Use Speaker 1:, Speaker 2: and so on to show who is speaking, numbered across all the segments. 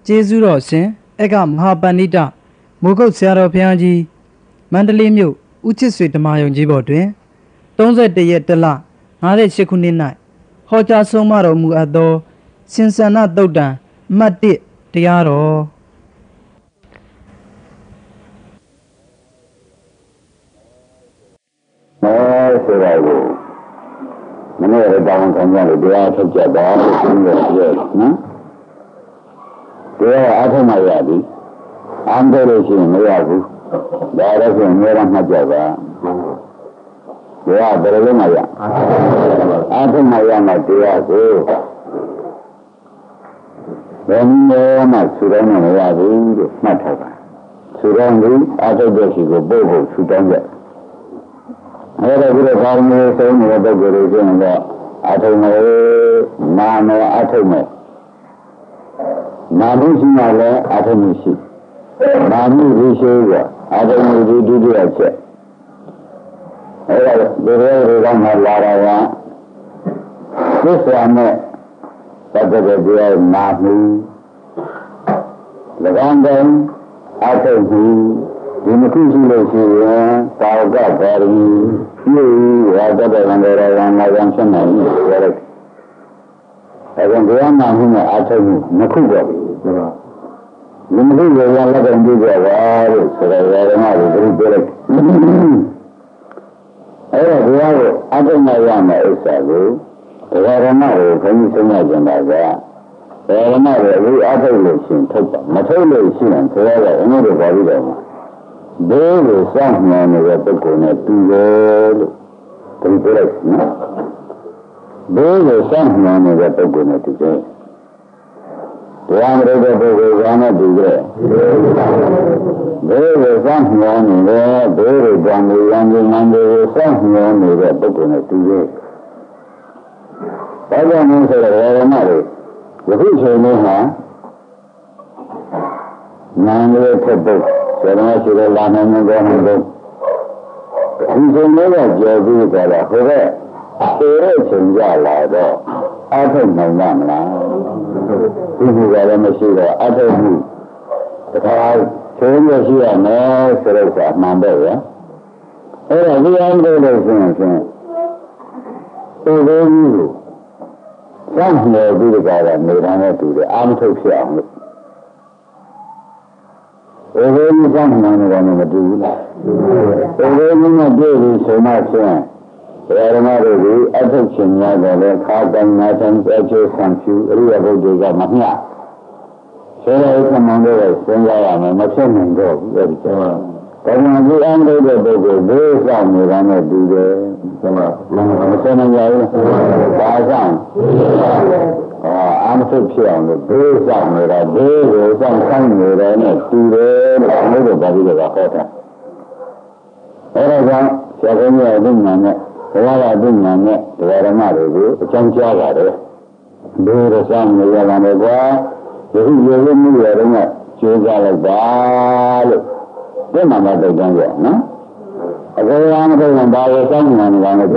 Speaker 1: ကျေးဇူးတော်ရှင်ဧကမဟာပန္နိတမိုးကုတ်ဆရာတော်ဘုရားကြီးမန္တလေးမြို့ဦးချစ်ဆွေဓမ္မယုံကြီးပေါ်တွင်31ရက်တလ58ခုနှစ်၌ဟောကြားဆုံးမတော်မူအပ်သောရှင်စန္ဒသုတ်တံအမှတ်1တရားတော်
Speaker 2: ဆိုတော့မနေ့ကတောင်းခံကြလို့တရားထုတ်ကြတာလို့ပြောရတယ်နော်တရားအထုံးမရဘူးအမ်းတယ်လို့ရှိရင်မရဘူးဒါလည်းဆိုရင်အများမှတ်ကြပါတရားဘယ်လိုမှရအထုံးမရမှတရားကိုဘယ်နည်းမှဆူတောင်းမရဘူးလို့မှတ်ထားပါဆူတောင်းပြီးအထုံးတဲ့ရှိကိုပို့ဖို့ဆူတောင်းကြအဲ့ဒါပြီးတော့ဘာလို့ဆုံးနေတဲ့ပုဂ္ဂိုလ်တွေကျရင်တော့အထုံးမယ်နာမယ်အထုံးမယ်နာမှုရှိမှလည်းအထုံးမှုရှိနာမှုရှိရှိကအထုံးမှုဒီဒုတိယချက်အဲ့ဒါဒီတွေကမှလာတာကသစ္စာနဲ့ပတ်သက်တဲ့တရားနာမှု၎င်းတဲ့အထုံးမှုဒီမခုရှိလို့ရှိရင်သာဝကပါရမီပြုရတတ်တဲ့ံတွေရံလာရင်ဆက်နိုင်တယ်ပြောလိုက်အဲဒါတရားနာမှုနဲ့အထုံးမှုမခုတော့ဘူးဒီမခုရရလက်ခံကြည့်ကြပါလို့ဆိုတော့ရမလို့ပြောလိုက်အဲ့ဒါတရားကိုအထုံးမရမယ်ဥစ္စာကိုရမကိုခဏစဉ်းစားကြတာကရမကိုအခုအထုံးလို့ရှိရင်ထုတ်ပါမထုတ်လို့ရှိရင်ဆိုတော့အမှုတွေပါပြီးတော့ဘေးကိုစောင့်နေနေတဲ့ပုဂ္ဂိုလ်နဲ့တူတယ်လို့ပြောလိုက်နော်ဘေးကိုစောင့်နေနေတဲ့ပုဂ္ဂိုလ်နဲ့တူတယ်တရားမရတဲ့ပုဂ္ဂိုလ်ကနဲ့တူတယ်ဘေးကိုစောင့်နေနေတဲ့ဘေးကိုကြံနေရန်ဒီမှန်တွေကိုစောင့်နေနေတဲ့ပုဂ္ဂိုလ်နဲ့တူတယ်ဒါကြောင့်မို့ဆိုတော့ရမတွေယခုချိန်လေးမှာနာမည်ထက်ပုဂ္ဂိုလ်ဆရာမရှိတဲ့လာနိုင်မှုကောင်းမှုတွေဒီချိန်လေးကကြော်ပြီးကြတာဟိုကသေတဲ့ချိန်ကြလာတော့အထုံနိုင်မှာမလားဒီလိုကလည်းမရှိတော့အထုံမှုတခါချိန်ရရှိရမယ်ဆိုတော့အမှန်ပဲရအဲ့ဒါဒီအမ်းလို့ဆိုရင်သေသေးဘူးလို့စောင့်နေပြီးကြတာနေတိုင်းနဲ့တူတယ်အာမထုတ်ဖြစ်အောင်လို့အေဝေကြီးစောင့်နေတယ်မတူဘူးလားအေဝေကြီးနဲ့တွေ့ပြီးဆိုမှချင်းဓမ္မတို့ကအထုပ်ရှင်များတယ်လေခါတိုင်းနာတိုင်းအကျိုးဆံဖြူအရိယဘုဒ္ဓကမမျှဆရာဥက္ကမံတို့ကစဉ်းစားရမယ်မဖြစ်နိုင်တော့ဘူးအဲ့ဒီကျတော့ဘာမှဒီအမ်းတဲ့ပုဂ္ဂိုလ်ဘေးဆောင်နေတာနဲ့တူတယ်ဆိုတော့မဆက်နိုင်ကြဘူးဘာဆောင်အာမထုတ်ဖြစ်အောင်လို့ဘေးဆောင်နေတာဘေးကိုဆောင်ဆိုင်နေတယ်နဲ့တူတယ်လို့အလို့ပါပြီးတော့ဟောတာအဲ့ဒါကြောင့်ဆရာကြီးရဲ့အသိဉာဏ်နဲ့ဘုရားရဲ့အသိဉာဏ်နဲ့တရားဓမ္မတွေကိုအကြောင်းကြားပါတယ်ဘေးရဆောင်နေရတာလည်းကွာဒီလိုရမှုရတော့ကျိုးကြလိုက်ပါလို့ဒီမှာမတိုက်ကြရနော်အခုရမထုတ်ရင်ဘာကိုစောင့်နေနေတာလဲဟော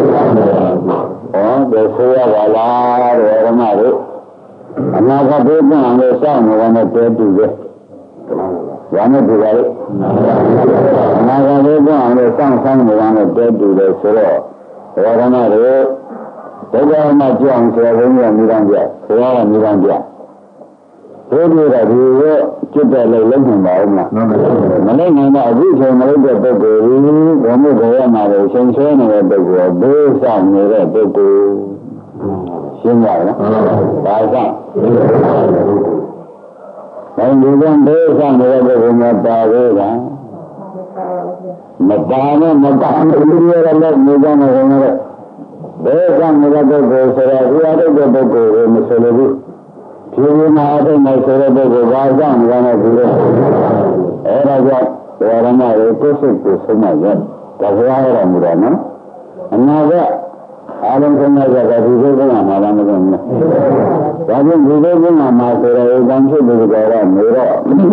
Speaker 2: ဒီဆိုရပါလားတဲ့ဓမ္မတို့အနာဂတ်ဘုရားနဲ့စောင့်နေတာနဲ့တည်းတူတယ်။ဘာနဲ့တူပါလဲ။အနာဂတ်ဘုရားနဲ့စောင့်နေတာနဲ့တည်းတူတယ်ဆိုတော့ဓမ္မတို့ဒုက္ခမှကြောင်းဆိုတဲ့ဘုရားမိသားပြဘုရားကမိသားပြဘုရားကဒီရဲ့จิตတဲ့လေးလုံးနိုင်ပါဦးမလားမနိုင်နိုင်တော့အခုချိန်မလို့တဲ့ပုဂ္ဂိုလ်ကြီးဘုံမှုဘဝမှာလည်းရှင်ဆွဲနေတဲ့ပုဂ္ဂိုလ်ဘေးဆောင်နေတဲ့ပုဂ္ဂိုလ်ရှင်းရလားဒါကြောင့်နိုင်ဒီကံဘေးဆောင်နေတဲ့ပုဂ္ဂိုလ်မှာပါသေးတာမပါနဲ့မပါနဲ့ဒီလိုရလည်းနေကြမှာဝင်တော့ဘေးဆောင်နေတဲ့ပုဂ္ဂိုလ်ဆိုတော့ဒီအရုပ်တဲ့ပုဂ္ဂိုလ်ကိုမဆိုလို့ဒီလိုမှအထုံးနဲ့ဆိုတဲ့ပုဂ္ဂိုလ်ဘာကြောင့်လဲနဲ့ဒီလိုအဲ့ဒါကြောင့်ဓမ္မတွေကိုစိတ်ကိုဆုံးမရဒါဘုရားရမှုတော့နော်အနာကအာလုံးဆုံးရတဲ့ဒီလိုကမှမလာမလို့နော်ဒါကြောင့်ဒီလိုကမှဆိုတဲ့ဥပ္ပံဖြစ်တဲ့ကြောင့်မေတော့ဘုန်း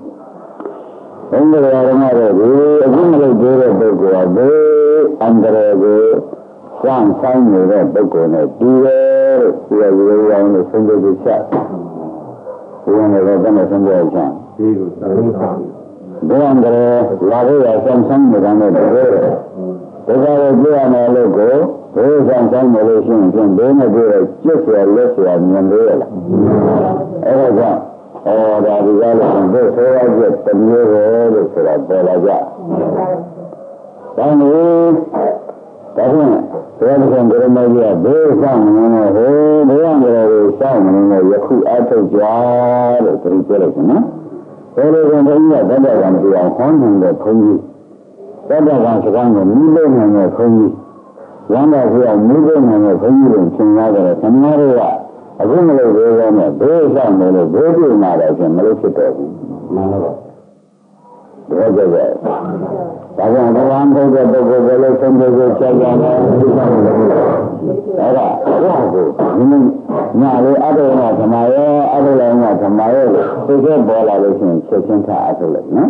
Speaker 2: ကြီးဓမ္မတွေအခုမလို့ပြောတဲ့ပုဂ္ဂိုလ်ကဘေးအန္တရာယ်ကိုစောင့်ဆိုင်နေတဲ့ပုဂ္ဂိုလ်နဲ့တူတယ်လို့ဒီလိုရောင်းလို့ဆုံးဖြတ်ချက်ဝင်တော့ဘယ်နဲ့ဆုံးပြချင်ဒီလိုဘုရားကလာရရဆန်းဆန်းနေတာနဲ့တကယ်ဒါကြတော့ပြရမယ်လို့ကိုဘယ်ဆန်းဆန်းမလို့ရှိရင်ဘယ်နဲ့ပြောကျွတ်ဆွဲလက်ဆွဲမြင်လို့ရလားအဲ့ဒါဒါဒီကားလို့ဘယ်ဆိုရကျတမျိုးပဲလို့ဆိုတာပေါ်လာကြဒါမျိုးဒါဖြင့်ဘုရားကဘယ်မှာကြီးဘယ်ဆောင်နေလဲဟိုဘုရားကလည်းစောင့်နေတယ်ယခုအထုတ်ကြလို့သူပြောလိုက်တယ်နော်ဘယ်လိုကဘုန်းကြီးကတတ်တယ်ကမပြောအောင်ဟောနေတဲ့ဘုန်းကြီးတတ်တယ်ကစကားကိုမိလို့နေတဲ့ဘုန်းကြီးဝမ်းသာပြောင်းမိလို့နေတဲ့ဘုန်းကြီးကိုသင်ရတယ်ခမည်းတော်ကအခုမလို့သေးသေးနဲ့ဘယ်ဆောင်နေလို့ဘယ်ပြမှာလဲဆိုမလို့ဖြစ်တော့ဘူးမှန်ပါပါဒါကြောင့်ဒါကြောင့်ဘုရားဘုရားပုဂ္ဂိုလ်တွေလည်းဆုံးဖြတ်ချက်ကြတယ်ဒီဆောင်လို့ဒါကဘုရားကိုညာလေးအတုနာဓမ္မရဲ့အတုလည်းကဓမ္မရဲ့သိခဲ့ပေါ်လာလို့ရှိရင်ချက်ချင်းထားအထုလိုက်နော်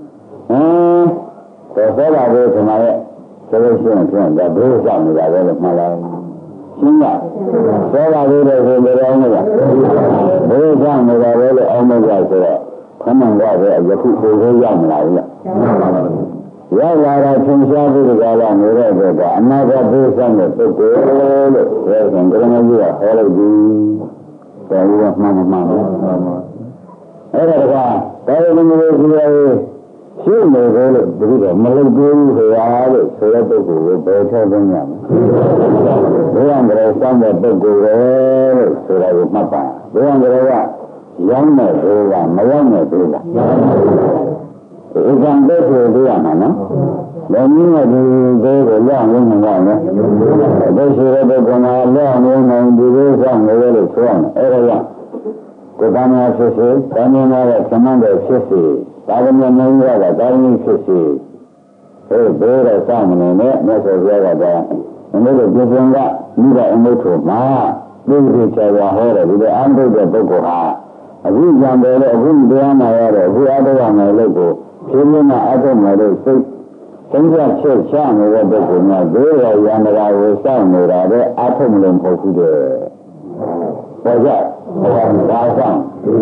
Speaker 2: ဆိုတော့ဘုဓမ္မရဲ့ဆိုလို့ရှိရင်ပြန်ဒါဘုရားနေတာပဲလို့မှတ်လိုက်ရှင်းလားသောတာလေးတွေဆိုကြအောင်လားဘုရားနေတာပဲလို့အောင်မကြဆိုတော့ခဏကပဲယခုကိုယ်ကိုရောက်မလာဘူးလားရောက်လာတာသင်္ချာဘုရားကနေတဲ့အတွက်ကအနာဂတ်ဘုရားနဲ့ပုဂ္ဂိုလ်လို့ပြောရင်ကရဏကြီးကဟောလိုက်ပြီးတော်ဘူးမှန်မှန်အဲ့ဒါကဒါရင်းမျိုးကြီးရဲ့ရှင်းနေတယ်လို့ဒီလိုမလုပ်ဘူးဆိုတာလို့ဆိုတဲ့ပုဂ္ဂိုလ်ကိုဘယ်ထောက်သွင်းရမလဲဘုရားကလည်းစောင့်တဲ့ပုဂ္ဂိုလ်ပဲလို့ဆိုတာကိုမှတ်ပါဘုရားကလည်းရောင်းတဲ့ဘုရားမရောင်းတဲ့ဘုရားဧကံတဲ့ကိုတွေ့ရမှာနော်။လည်းမြင့်တဲ့ဒီကိုရအောင်လုပ်နိုင်တယ်။ဒါဆိုတဲ့ဘုရားလည်းအောင်နိုင်ဒီလိုဆောင်နေတယ်လို့ဆိုရမယ်။အဲ့ဒါကြောင့်ကိုယ်တမ်းဖြစ်စေ၊တမ်းနေတဲ့သမန်တဲ့ဖြစ်စေ၊ဒါကလည်းမင်းရတာတိုင်းဖြစ်စေ။ဘယ်တော့ဆောင်နေနဲ့မြတ်စွာဘုရားကဒါမင်းတို့ပြည်စံကမိဘအမှုထုမှာပြည်ပြည်ချာဟောတယ်ဒီလိုအမှုတဲ့ပုဂ္ဂိုလ်ဟာအခုကြံတယ်လို့အခုတရားနာရတယ်အခုအထောက်အမယ်လို့ကိုဖြည်းဖြည်းနဲ့အထုတ်မယ်လို့စိတ်သင်္ကြန်ချက်ချနေတဲ့ပုဂ္ဂိုလ်များဒုရယန္တရာကိုစောင့်နေတာတဲ့အထုတ်မလို့မဟုတ်ဘူးတဲ့။ဘာကြောင့်ဘာဆောင်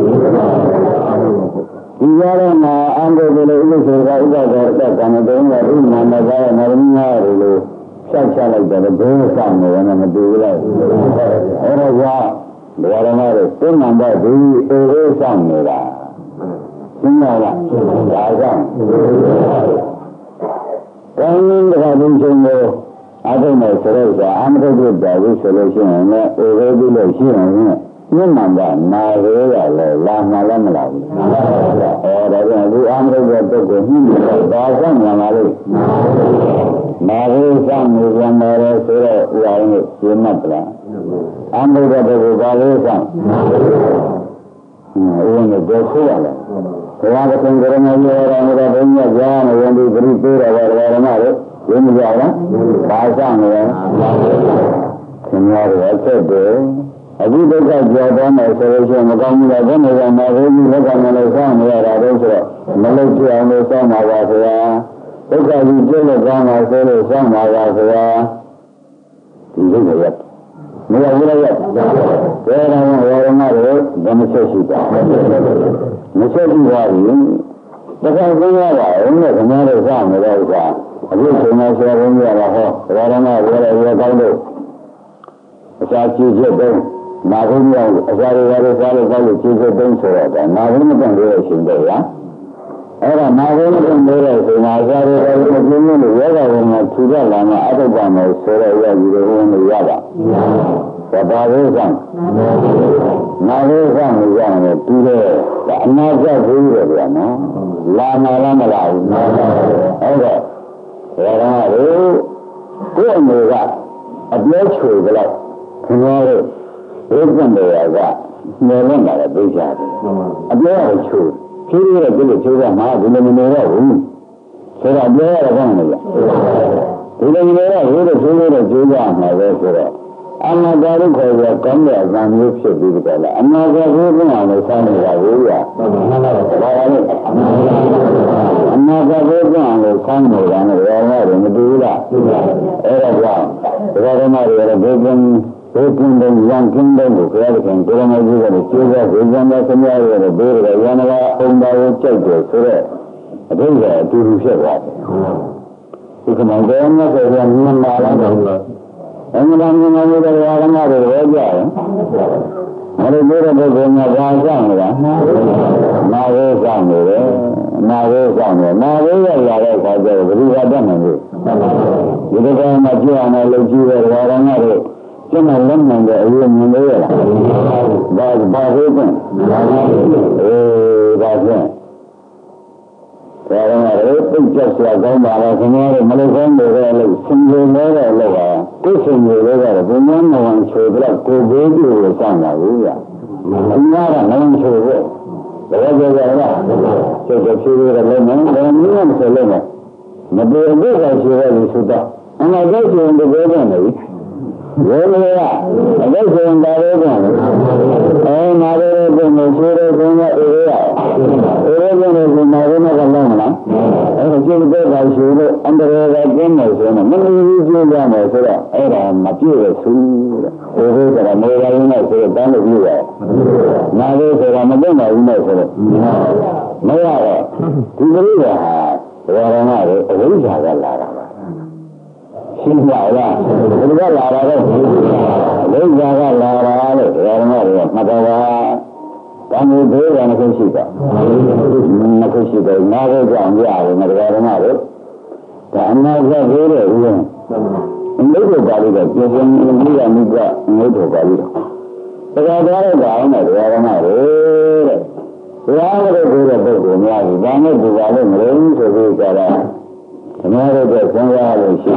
Speaker 2: ဒီရရမှာအန္တရာယ်လို့ဥစ္စေကဥပဒေတက်ကံတဲ့ဥမာမကရနရမညာလို့ဖြတ်ချလိုက်တယ်ဘယ်ဆောင်နေလဲမတူဘူးလား။အဲ့ဒါကြောင့်ဘဝရမတို့သိမှန်တဲ့ဒီအေးဆောင်နေတာရှင်းလားဒါကြောင့်ကောင်းရင်တခါဒီချိန်ကိုအထုံးနဲ့ဆိုတော့အမထုတ်ပြတယ်လို့ဆိုလို့ရှိရင်လည်းအေးပြီးလို့ရှိရင်မြင့်မှန်တာနာရဲရလဲလာမှလည်းမလာဘူးဒါကြောင့်ဒီအမထုတ်တဲ့ပုဂ္ဂိုလ်ညှိလို့ဒါဆောင်မြန်လာလို့နာရဲဆောင်နေကြတယ်ဆိုတော့ဥပါရင်ရှင်းမှတ်လားအမထုတ်တဲ့ပုဂ္ဂိုလ်ဘာလို့ဆောင်ဦးနဲ့ကြောက်ရလားဘုရားကသင်္ကြန်မှာပြောရတာဘုရားကြားနေရင်ဒီပရိသေရဘာဓမ္မလို့ရင်းမကြလားဘာဆောင်နေလဲခင်ဗျားတို့ဆက်တယ်အခုဒုက္ခကြောက်တော့မယ်ဆိုလို့ရှိရင်မကောင်းဘူးလားဘယ်နဲ့ကမှဘုရားလက်ကမှလည်းစောင့်နေရတာတော့ဆိုတော့မလုပ်ချင်အောင်လို့စောင့်ပါပါဗျာဒုက္ခကြီးကျိုးလို့ကောင်းတာဆိုလို့စောင့်ပါပါဗျာဒီလိုပဲမရဘူးလားဘယ်တော့မှဝရမတို့ဗမချက်ရှိတာမချက်ရှိပါဘူးတခါသိရပါဦးနဲ့ခင်ဗျားတို့စောင့်နေတဲ့ဥစ္စာအခုချိန်မှာဆရာဘုန်းကြီးကဟောဝရမဝရရကောင်းလို့အစာကြည့်ချက်တုံးနာဘုန်းကြီးအစာတွေရစားလို့ကောင်းလို့ကြည့်ချက်တုံးဆိုတော့နာဘုန်းကြီးကလည်းရှင်တယ်ဗျာအဲ့ဒါနာဘုန်းကြီးကလည်းဆိုမှာအစာတွေရလို့ပြင်းလို့ယောဂဝင်မှာထူရလာမှာအထုပ်ပါမယ်ဆိုတော့ရကြီးတွေဝင်လို့ရပါဘာလို့ဆောင်နာဘုန်းဆောင်လို့ရတယ်တူတယ်အနာကျသေးတယ်ဗျာနော်လာမလားမလားဘူးအဲ့တော့ဘယ်တော့ကိုယ်အနေကအပြောချွေကြလိုက်ခင်ဗျားတို့ဘုရားတရားကနေလုံးလာတဲ့သိချတယ်အပြောရချွေဖြည်းဖြည်းနဲ့ဒီလိုချိုးရမှာဒီလိုမနေတော့ဘူးဆိုတော့ပြောရတော့ကောင်းတယ်ဗျဒီလိုနေတော့ဘုရားချိုးလို့ကျိုးကြမှာပဲဆိုတော့အနာဂတ်ကိုခေါ်ရကောင်းတဲ့အကံမျိုးဖြစ်ပြီးကြတယ်အနာဂတ်ကိုပြန်အောင်လို့ဆောင်းနေတာဘူးဗျာဘာလဲအနာဂတ်ကိုပြန်အောင်လို့ဆောင်းနေတာနဲ့ရောရတယ်မတူဘူးလားအဲ့ဒါကြောင့်ဒကာဓမ္မတွေလည်းဘုရား kingdom, young kingdom, who created and colonizes and chooses, vision of the Mary, the Bear, the Yanava, owned by a church, so that I think that to do shit. You can understand that they are human mala. And then I'm going to go to another way. I don't know if they're going to go down there. Now we're down there. Now we're down there. Now we're out there. We are done with it. You don't know much you and I let you or another. Some of them and the human there. That's open. That's it. Just like I'm Malayan, single level, pushing the level, the number one should have to go to the sun. I'm not a man to work. The weather is around. So the children of lemon, then you want to lemon. But they are good as you already should have. And I guess you're in the building. Where they are? I guess you're in the building. And I don't know the children in the area. Everyone is in my room alone. And the children are under the gamers. And many of you are so that I am material food. Over the American, so the band of you are. Now there's a Ramadan, I know. No, to believe that, there are not a reason. She's not that. It's a lot of it. There's a lot of it. There are not. Can you do anything cheaper? Nothing cheaper. Never down the alley, never got another. I'm not that very good. In little body that gives him the amiga in little body. But I got it down at the other night. We are going to do the book in the alley. Then it is all in range of the other. Another day, somewhere she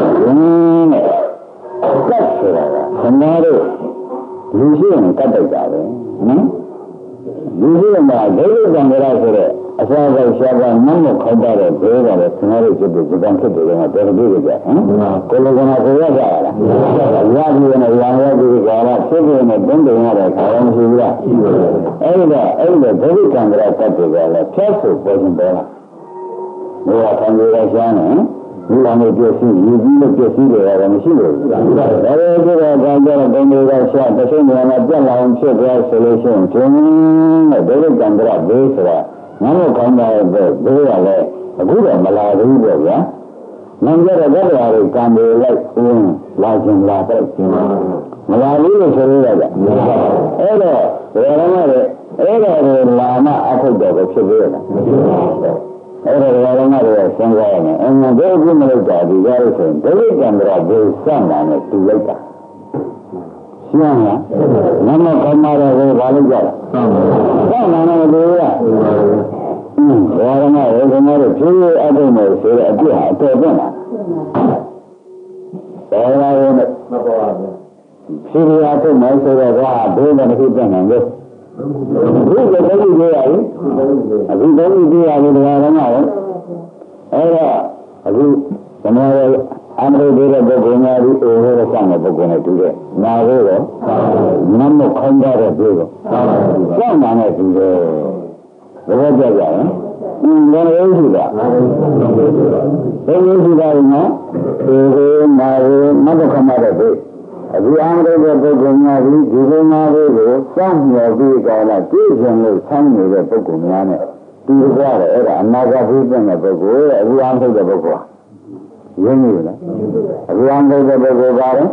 Speaker 2: that's another museum cut it out. Museum, David and the rest of it. As far as I said, I'm not going to do it. Tomorrow should be the bank to do it. They'll do it. Cologana, Yagi and a Yanga, Sugar and a Bundy, and a Karan, Elder, David and the rest of it. Castle wasn't there. We are from the Russian, you want to get see, you need to see the other machine. Every day I get a bundle of shot, the same one at the launch of the solution. A very gandra base, none of come by the very a good Malay, yeah? None of the other can be like large and large. Malay is a little Lama, I could go to Seville. Every Sangana, and they will make that the garrison. They will come to the sun on it to later. Siana, Nana Kamara, Valaga. Come on, Varana, another two other nurses, a dear, I told them. All I want Syria to myself, I don't want to keep them on this. We don't do I mean, I'm going to over the sun of the Gona today. Now, none of combat of people. Some man has been the weather. Then you do that. Then you do that, mother come out of it. We are going to go now, we do not do some of the like this and the family of the Pocumana. Do the water, another reason of the go, we answer the Bogo. You knew that. We answer the Bogo,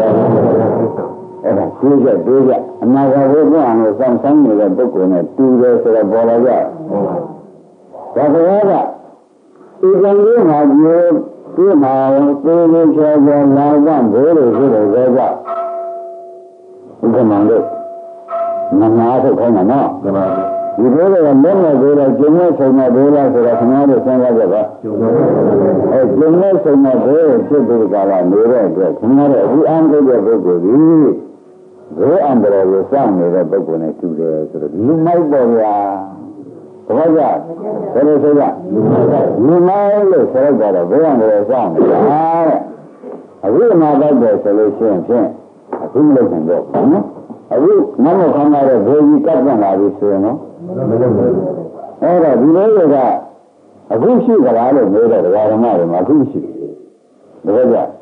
Speaker 2: do that. Another reason of some family of the Pocuna, 2 days of the Bolaga. That's the you can do have you. You know, we will share your life and very good as you can mind it. Nana, no. You go to the Lena, there are gymnasts in my villa, so that's another thing like that. A gymnast in my villa, should be the guy, never. Tomorrow, we under the book, go under the sun, the book when I 2 days. You might go, what is that? What is that? You know, let's say that a very under the sun. I will not like the solution. I think they can go. I will not come out of very cut one, I will say, no? All right, you know that. A good sheep that I don't know that I don't know, a good sheep. The way that.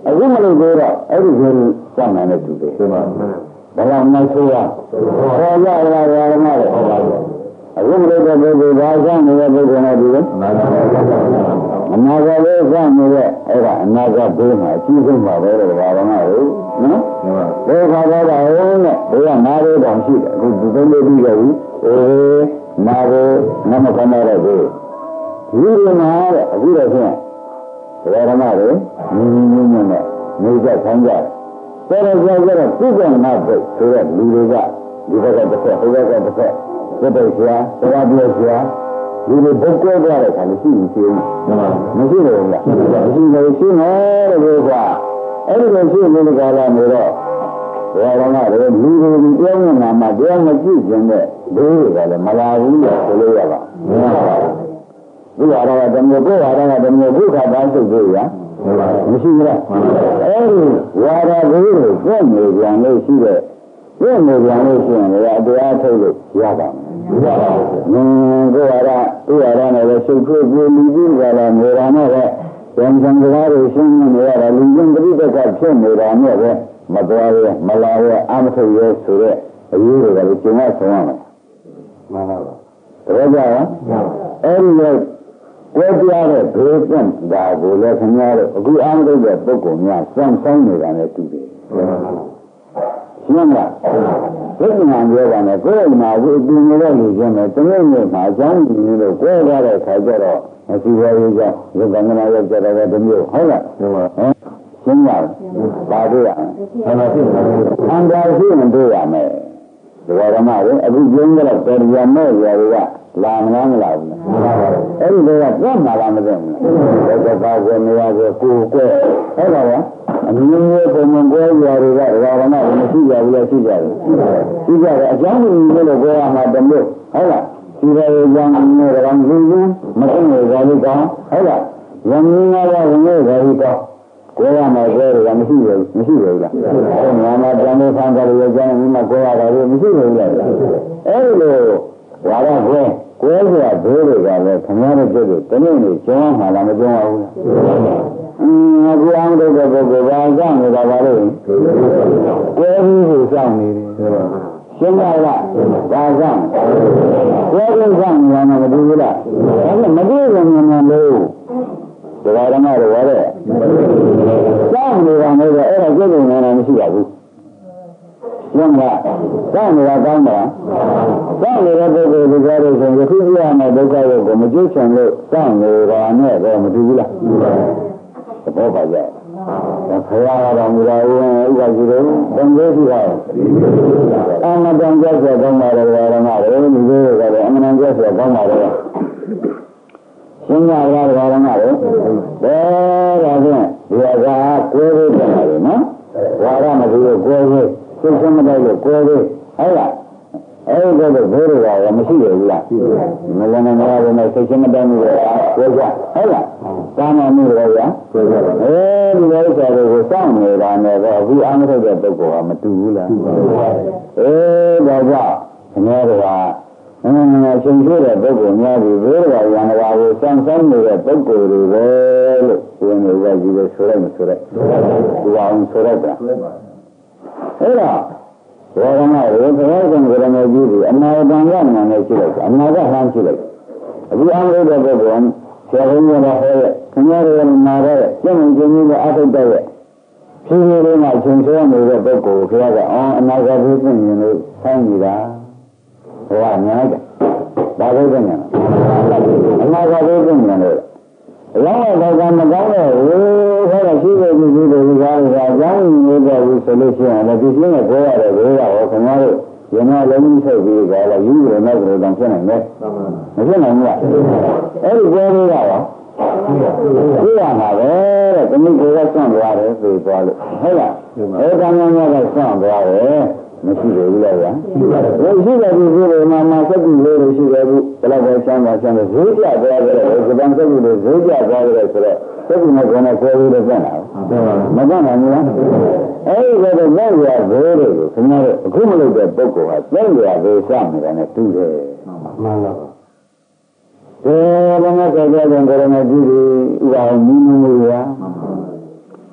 Speaker 2: အခုမလို့ပြောတော့အဲ့ဒီကိုစမ်းနိုင်တဲ့သူတွေဘယ်လောက်မှဆိုရဟောရလာရမှာလေဟုတ်ပါဘူးအခုမလို့တဲ့ပုဂ္ဂိုလ်ဘာစမ်းနေတဲ့ပုဂ္ဂိုလ်နဲ့ဒီလိုအနာဂတ်လေးစမ်းနေတဲ့အဲ့ဒါအနာဂတ်ဘေးမှာအကြီးဆုံးပါပဲလို့ဘာမှမဟုတ်နော်ဘယ်ခါတော့ဟုတ်နဲ့ဘယ်ကနားလေးတောင်ရှိတယ်အခုဒီလိုလေးပြီးကြပြီနားကိုနမခဏရတဲ့ဒီလိုနားတဲ့အခုတော့ဖြင့်ဘယ်ဓမ္မတွေနင်းနဲ့နေကြဆန်းကြတယ်တော်တော်ကြာကြတော့ပြည့်စုံနာဖို့ဆိုတဲ့လူတွေကဒီဘက်ကတစ်ဖက်ဟိုဘက်ကတစ်ဖက်သတ်တယ်ဆရာတရားပြဆရာဒီလိုဘုတ်ကွဲကြတဲ့ခါမရှိဘူးရှိမရှိလို့လားမရှိလို့ရှိမယ်လို့ပြောအဲ့ဒီလိုရှိလို့ကြလာနေတော့ဘယ်တော့မှလည်းလူတွေပြောင်းနေတာမှတရားမကြည့်ခြင်းနဲ့ဘေးတွေကလည်းမလာဘူးလို့ဆိုလို့ရပါဘူးဒီဟာတော့ဓမ္မကိုဟာတော့ဓမ္မကိုခါသားစုပ်သေးရမရှိဘူးလားအဲ့ဒီဝါဒဘေးတွေပြည့်နေပြန်လို့ရှိတဲ့ပြည့်နေပြန်လို့ရှိရင်လည်းတရားထုတ်လို့ရပါမယ်ရပါဘူးကိုဟာတော့သူ့ဟာတော့လည်းစုပ်ထွေးပြေလူကြီးကလည်းနေရာနဲ့ပဲဉာဏ်စံကားတွေရှင်းနေရတာလူချင်းပြိတ္တကဖြစ်နေတာနဲ့ပဲမတော်ရမလာရအမထုတ်ရဆိုတဲ့အရေးတွေကလည်းကျင့်ရဆောင်ရမယ်မှန်ပါပါတော်ကြရောအဲ့ဒီလိုဝဲပြတဲ့ဘေးကင်းဒါကိုလည်းခင်ဗျားတို့အခုအမထုတ်တဲ့ပုဂ္ဂိုလ်များစမ်းဆောင်နေတာနဲ့တူတယ်ရှင်းမလားဘယ်မှာပြောတာလဲကိုယ်မှာဒီအပြင်နေတဲ့လူချင်းနဲ့တမန်နဲ့မှာအကြောင်းကြည့်လို့ကိုယ်ရတဲ့ခါကျတော့မရှိဘဲကြီးကြောင့်ဒီကံကနာရောက်ကြတဲ့တမျိုးဟုတ်လားရှင်းပါဘာတွေ့ရမလဲအန္တရာယ်ရှိရင်တွေ့ရမယ်ဒီဝရမတွေအခုကျင်းကြတော့တရားမဲ့ရတွေကလာမလားမလာဘူးအဲ့ဒီတွေကပြတ်မှာလားမသိဘူးလားဒါကဘာကိုနေရာကိုကိုယ်ကွဲအဲ့ဒါကအမြင်ရဲ့ပုံမှန်ကွဲရတွေကဝရမတွေမရှိကြဘူးလားရှိကြတယ်ရှိကြတယ်အကြောင်းရင်းလို့ပြောရမှာတမျိုးဟုတ်လားဒီလိုကြောင့်နေရံကြီးမသိနေကြဘူးကောဟုတ်လားယမင်းများကဝင်နေကြဘူးကောကိုယ်ရမှာကြဲတယ်မရှိဘူးမရှိဘူးလားအဲ့ငါမှပြန်လို့ဆန်းတယ်ရကြတယ်မိမကိုယ်ရတယ်မရှိဘူးလားအဲ့လိုဝါရကွဲကွဲစရာဒိုးတွေကလည်းခင်ဗျားတို့ပြည့်တယ်တနေ့နေ့ကျောင်းမှာလာမကျောင်းအောင်လားအခုအောင်တဲ့ပုဂ္ဂိုလ်ဘာကြောင့်နေတာပါလဲကွဲပြီးကိုစောင့်နေတယ်ရှင်းပါလားဘာကြောင့်ကွဲပြီးစောင့်နေတာမတူဘူးလားအဲ့ဒါမတူဘူးမြန်မြန်လို့ဒီဘာဓမ္မတွေဟောတဲ့စောင့်နေတာမျိုးပဲအဲ့ဒါကြည့်လို့နေတာမရှိပါဘူးရှင်းလားစောင့်နေတာကောင်းမလားစောင့်နေတဲ့ပုဂ္ဂိုလ်တွေကြားလို့ဆိုရင်ခုပြရမယ့်ဒုက္ခကိုမကြည့်ချင်လို့စောင့်နေတာနဲ့တော့မတူဘူးလားသဘောပါကြဒါခရရတော်မူတော်ဝင်ဥပ္ပါရှိတယ်တန်ဖိုးရှိတာအမှန်တန်ကြက်ဆက်ကောင်းပါတယ်ဓမ္မတွေဒီလိုကလည်းအမှန်တန်ကြက်ဆက်ကောင်းပါတယ်ရှင်းရတာဓမ္မတွေဘယ်ဒါဖြင့်ဒီကကိုယ်လေးပြန်လာတယ်နော်ဝါရမကြည့်လို့ကိုယ်လေးသိစမတိုက်လို့ကိုယ်လေးဟုတ်လားအဲ့ဒီတော့ဘိုးတွေကမရှိရဘူးလားမလန်းနေရတယ်နဲ့သိစမတိုက်လို့ကိုယ်ကဟုတ်လားကာမမှုတွေရအဲဒီလိုဆိုတော့ကိုစောင့်နေတာနဲ့တော့အခုအမှတ်ထုတ်တဲ့ပုဂ္ဂိုလ်ကမတူဘူးလားဒါကြောင့်ခင်ဗျားတို့ကအရှင်ရှိတဲ့ပုဂ္ဂိုလ်များပြီးဘိုးတော်ရံတော်ကိုစမ်းစမ်းနေတဲ့ပုဂ္ဂိုလ်တွေပဲလို့ဝင်နေရကြည့်လို့ဆိုလိုက်မဆိုလိုက်ဒီအောင်ဆိုလိုက်တာအဲ့ဒါဘောရမရေဘုရားရှင်ကလည်းကြည့်ပြီးအနာဂတ်ကနာနဲ့ရှိလိုက်အနာဂတ်ဟန်ရှိလိုက်အခုအမှတ်တဲ့ပုဂ္ဂိုလ်ဆရာကြီးကဟောရဲ့ခင်ဗျားတို့ကနာတဲ့ကျင့်ကြံခြင်းတွေအထုတ်တဲ့ဖြည်းဖြည်းလေးမှရှင်ဆွဲနေတဲ့ပုဂ္ဂိုလ်ခင်ဗျားကအနာဂတ်ကိုသိမြင်လို့ဆိုင်းနေတာဟောများတယ်ဒါပဲသိမြင်အနာဂတ်ကိုသိမြင်လို့အလောင်းတော့ကမကောင်းတဲ့ဟိုဟောရှိတဲ့ဒီလိုတွေကအကြောင်းရင်းတွေဆိုလို့ရှိရင်လည်းဒီရှင်းနဲ့ပြောရတယ်ဘယ်ကဟောခင်ဗျားတို့ယမလုံးကြီးဆက်ပြီးကြလားယူရတဲ့တော့တောင်ဖြစ်နိုင်တယ်မဖြစ်နိုင်ဘူးလားအဲ့ဒီပြောလို့ရပါပြရမှာပဲတဲ့ဒီနေ့ကိုယ်ကဆွန့်သွားတယ်ဆိုသွားလို့ဟုတ်လားအဲ့ဒါမှမဟုတ်ဆွန့်သွားတယ်မရှိဘူးလားဗျာရှိတယ်ဒီလိုမှစက်ကူလေးတွေရှိတယ်ဘူးဘယ်တော့ပဲချမ်းသာချမ်းသာဈေးပြသွားတယ်ဒီပန်းစက်ကူလေးဈေးပြသွားတယ်ဆိုတော့စက်ကူနဲ့ကိုယ်နဲ့ကိုယ်လေးပြန်လာမကနိုင်ဘူးလားအဲ့ဒီကတော့လက်ရဈေးတွေကိုခင်ဗျားတို့အခုမလုပ်တဲ့ပုဂ္ဂိုလ်ကလက်ရဈေးစနေတာနဲ့တူတယ်မှန်ပါပါဒီဘုရားကကြတဲ့ကိုယ်နဲ့ကြည့်ပြီးဥပအောင်မြင်မှုရ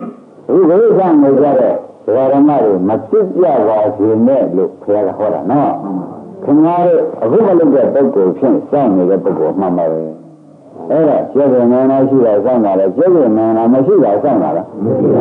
Speaker 2: ဒီလိုကြောင့်နေကြတဲ့ဓမ္မတွေမသိကြပါစေနဲ့လို့ဘုရားကဟောတာနော်ခင်ဗျားတို့အခုမလုပ်တဲ့ပုဂ္ဂိုလ်ဖြင့်စောင့်နေတဲ့ပုဂ္ဂိုလ်မှန်ပါပဲအဲ့ဒါကျေကျေနာနာရှိတာစောင့်တာလေကျေကျေနာနာမရှိတာစောင့်တာလား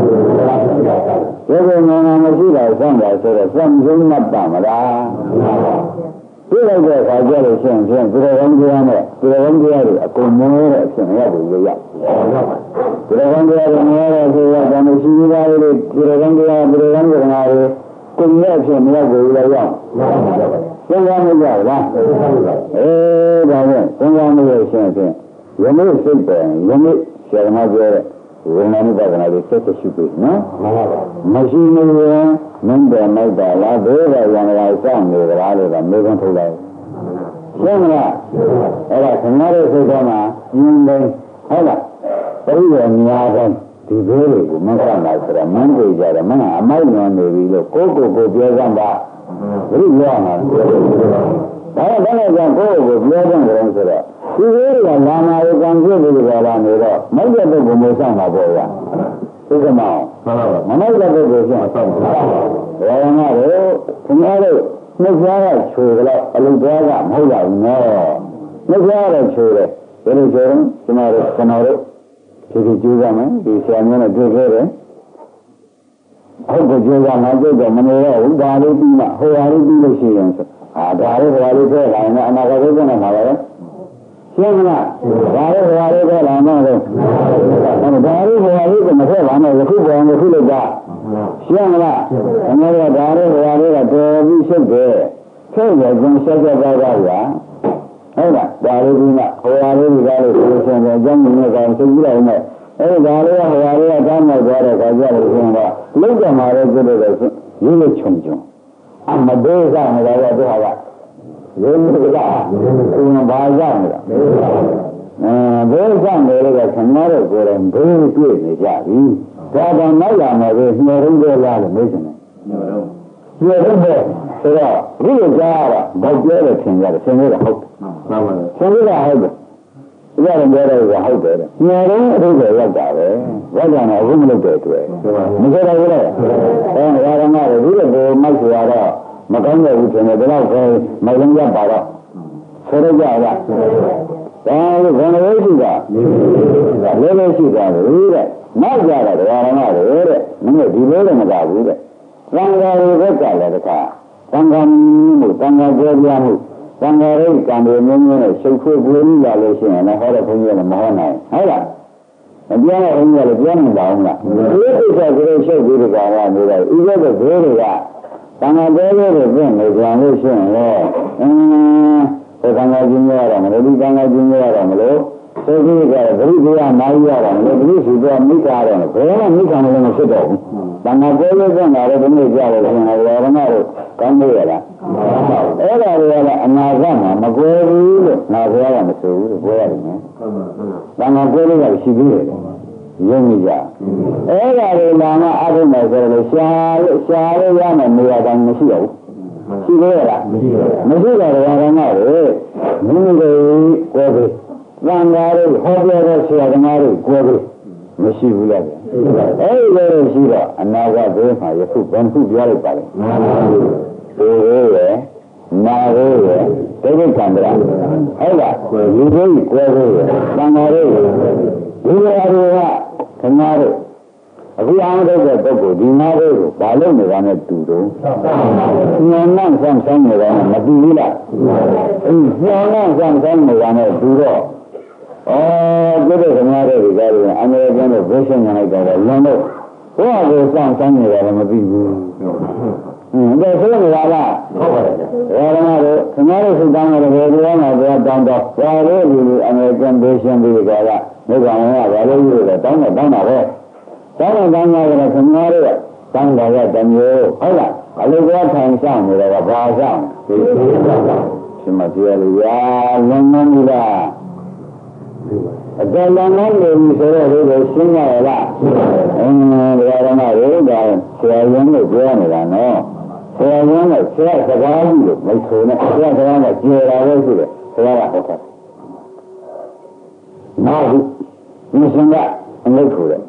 Speaker 2: ကျေကျေနာနာမရှိတာစောင့်တာဆိုတော့စောင့်ခြင်းမတတ်မလားဒီလိုတဲ့အခါကျလို့ရှိရင်ဖြင့်ဒီလိုဝန်တရားနဲ့ဒီလိုဝန်တရားတွေအကုန်မိုးတဲ့အဖြစ်ရတယ်လို့ရဒီလိုဝန်တရားတွေမိုးတဲ့ဆိုတော့ဒါမရှိသေးပါဘူးဒီလိုဝန်တရားဒီလိုဝန်တရားတွေကိုမြတ်ဖြစ်မရဘူးလည်းရောက်စဉ်းစားမကြလားဒါဖြင့်စဉ်းစားမလို့ရှိရင်ဖြင့်ယနေ့စိတ်တယ်ယနေ့ဆရာမပြောတဲ့ဝိညာဉ်ပဒနာတွေဆက်ဆက်ရှိပြီနော်မရှိနေရင်မင်းတယ်မိုက်တာလားဘယ်ကရံလာစောင့်နေကြလားလို့ကမေးခွန်းထုတ်လိုက်ရှင်းမလားအဲ့ဒါခင်ဗျားတို့စိတ်ထဲမှာညင်တယ်ဟုတ်လားပရိယေများတဲ့ဒီဘိုးတွေကိုမဆန်လာဆိုတော့မင်းတွေကြတယ်မင်းကအမိုက်နယ်နေပြီလို့ကိုပြောစမ်းပါဘယ်လိုပြောမှာလဲဒါနဲ့ကြောင့်ကိုပြောစမ်းတယ်ဆိုတော့ဒီဘိုးတွေကလာနာရကံပြည့်ပြီးကြလာနေတော့မိုက်တဲ့ပုဂ္ဂိုလ်မျိုးဆန်လာပေါ့ဗျာသိကမောင်းမမိုက်တဲ့ပုဂ္ဂိုလ်ဆန်ဆောက်ပါဘာဝနာတို့ခင်ဗျားတို့နှုတ်ကြားကချိုတော့အလုပ်သွားကမဟုတ်ပါဘူးနော်နှုတ်ကြားတော့ချိုတယ်ဘယ်လိုချိုလဲကျွန်တော်တို့ဒီကျိုးရမယ်ဒီဆရာမျိုးနဲ့တွေ့ခဲ့တယ်ဟုတ်ကဲ့ကျိုးရမှာကြည့်တော့မနေတော့ဘူးဒါလေးပြီးမှဟိုဟာလေးပြီးလို့ရှိရင်ဒါလေးဟိုဟာလေးပြောလာရင်အနာဂတ်ကိုနဲ့မှာပါပဲရှင်းမလားဒါလေးဟိုဟာလေးပြောလာမှလို့ဒါလေးဟိုဟာလေးကမထည့်ပါနဲ့အခုပေါ်နေခုလို့ကရှင်းမလားအမေကဒါလေးဟိုဟာလေးကတော်ပြီးရှုပ်တယ်ဆက်ရခြင်းဆက်ကြပါပါဗျာဟုတ်လားဒါလေးကဟိုဟာလေးကလည်းဆိုရှင်တဲ့အကြောင်းရင်းနဲ့ကောင်သိကြည့်လိုက်နဲ့အဲ့ဒါလေးကဟိုဟာလေးကတောင်းမှသွားတဲ့ခါကျလို့ရှင်ကလုံးကြမှာလည်းပြည့်လို့ရေးလို့ချုံအမဒေးကမလာတော့သူဟာကရေးလို့ကဘာကြောင့်လဲဘယ်ကြောင့်လဲကခဏတော့ကိုယ်တိုင်ဘယ်တွေ့နေကြပြီဒါကနောက်လာမယ်ပဲညှော်ရင်းတော့လားလို့မေးချင်တယ်ညှော်ရင်းတော့ဆိုတော့ဒီလိုကြားရတာဘောက်ကျဲတယ်ထင်ရတယ်ဆင်းရဲတာဟုတ်မှန်ပါဘူးဆင်းရဲတာဟုတ်တယ်ဒီလိုပြောတယ်ကဟုတ်တယ်ညှော်ရင်းအထုပ်တွေရောက်တာပဲဘာကြောင့်လဲအခုမလုပ်တဲ့အတွက်မဆိုတော့ဘူးလေဒါကမှလည်းဒီလိုမိုက်ဆိုရတော့မကောင်းတဲ့ဘူးထင်တယ်ဒါတော့မလုံးရပါတော့ဆိုရကြလားဒါကဘယ်လိုရှိတာလဲလဲရှိတာလေတဲ့နောက်ကြတာဓမ္မတွေတဲ့မင်းဒီလိုလည်းမကဘူးတဲ့သံဃာတွေဘက်ကလည်းတခါသံဃာမှုသံဃာပြောပြမှုသံဃာရိတ်ကံတွေမျိုးမျိုးနဲ့ရှုပ်ထွေးပွေးပြီးလာလို့ရှိရင်လည်းဟောတဲ့ဘုန်းကြီးကလည်းမဟောနိုင်ဟုတ်လားမပြောတဲ့ဘုန်းကြီးကလည်းပြောနိုင်ပါအောင်လားဒီကိစ္စကိုရှုပ်ပြီးဒီကောင်ကနေတော့ဥပဒေဘိုးတွေကသံဃာပြောပြတွေပြင်နေကြလို့ရှိရင်လည်းသံဃာကြီးများရမလို့ဒီသံဃာကြီးများရမလို့သိကြီးကဘုရားနာယူရတာလေဒီစီကမိကြတယ်ဘယ်မှမိကြမလို့မဖြစ်တော့ဘူး။တဏှာကိုယ်လေးကလည်းဒီနေ့ကြားလို့ရှင်တော်ရမတို့ကောင်းနေရလား။အဲ့ဒါတွေကလည်းအနာဂတ်မှာမကွယ်ဘူးလို့ငါပြောရမဆိုဘူးလို့ပြောရတယ်နော်။တဏှာကိုယ်လေးကရှိသေးတယ်။ယုံကြည်ကြ။အဲ့ဒါတွေလာမှအထုံးမယ်ဆိုတော့ရှားရမယ်နေရာတိုင်းမရှိတော့ဘူး။ရှိသေးလား။မရှိတော့ရမတို့မိမိတွေကိုယ်ကိုသံဃာတွေဟောပြောတဲ့ဆရာသမားတွေကိုယ်ကိုမရှိဘူးလားအဲ့ဒီလိုရှိတော့အနာဂတ်ဘေးမှာယခုဘယ်ခုပြောလိုက်ပါလဲဒီလိုရဲ့နာရိုးရဲ့ဒိဋ္ဌိကံတရာဟုတ်လားလူတွေကိုယ်ကိုသံဃာတွေဒီလိုအရောကခင်ဗျားတို့အခုအားထုတ်တဲ့ပုဂ္ဂိုလ်ဒီနာရိုးကိုဘာလို့နေတာနဲ့တူတော့ညံနှံ့ဆန်းဆန်းနေတာနဲ့မတူဘူးလားညံနှံ့ဆန်းဆန်းနေတာနဲ့တူတော့ဒီလိုခမားတဲ့ဒီကားတွေအမေရိကန်တို့ဘိုးရှင်ညာလိုက်တော့လွန်တော့ဘုရားကိုစောင့်ဆိုင်းနေတယ်မသိဘူးဒါဆိုနေတာလားဟုတ်ပါတယ်ဒါကမှတော့ခမားတို့စိတ်တောင်းတယ်ဘယ်လိုလဲတော့တောင်းတော့ဘာလို့ဒီအမေရိကန်ဘိုးရှင်ဒီကားကမိဘအောင်ကဘာလို့ယူလဲတောင်းတာပဲတောင်းရတယ်ခမားတို့ကတောင်းတာကတမျိုးဟုတ်လားအလိုကထိုင်ဆောင်နေတယ်ကဘာဆောင်ဒီမှာပြောလို့ရလုံးလုံးပြီလားအတလန်နဲ့နေပြီဆိုတော့ဒီရှင်းရလားဒါရမရိုးတာဆရာရင်းလို့ပြောနေတာနော်ဆရာရင်းနဲ့ဆရာစကားကြီးလို့မဆိုနဲ့ဆရာစကားကကျေတာပဲရှိတယ်ဆရာကဟုတ်တယ်နောက်ဒီရှင်ကအလုပ်ထိုးတယ်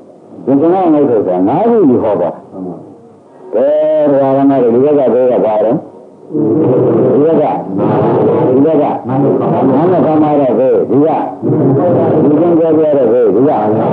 Speaker 2: ကျွန်တော်လည်းဆိုတာငါးခုဟောပါကဲဒါကလည်းဒီဘက်ကပြောရပါတော့ဒီဘက်ကမနကမရတဲ့ဒီကဒီကပြောရတဲ့ဒီကခမော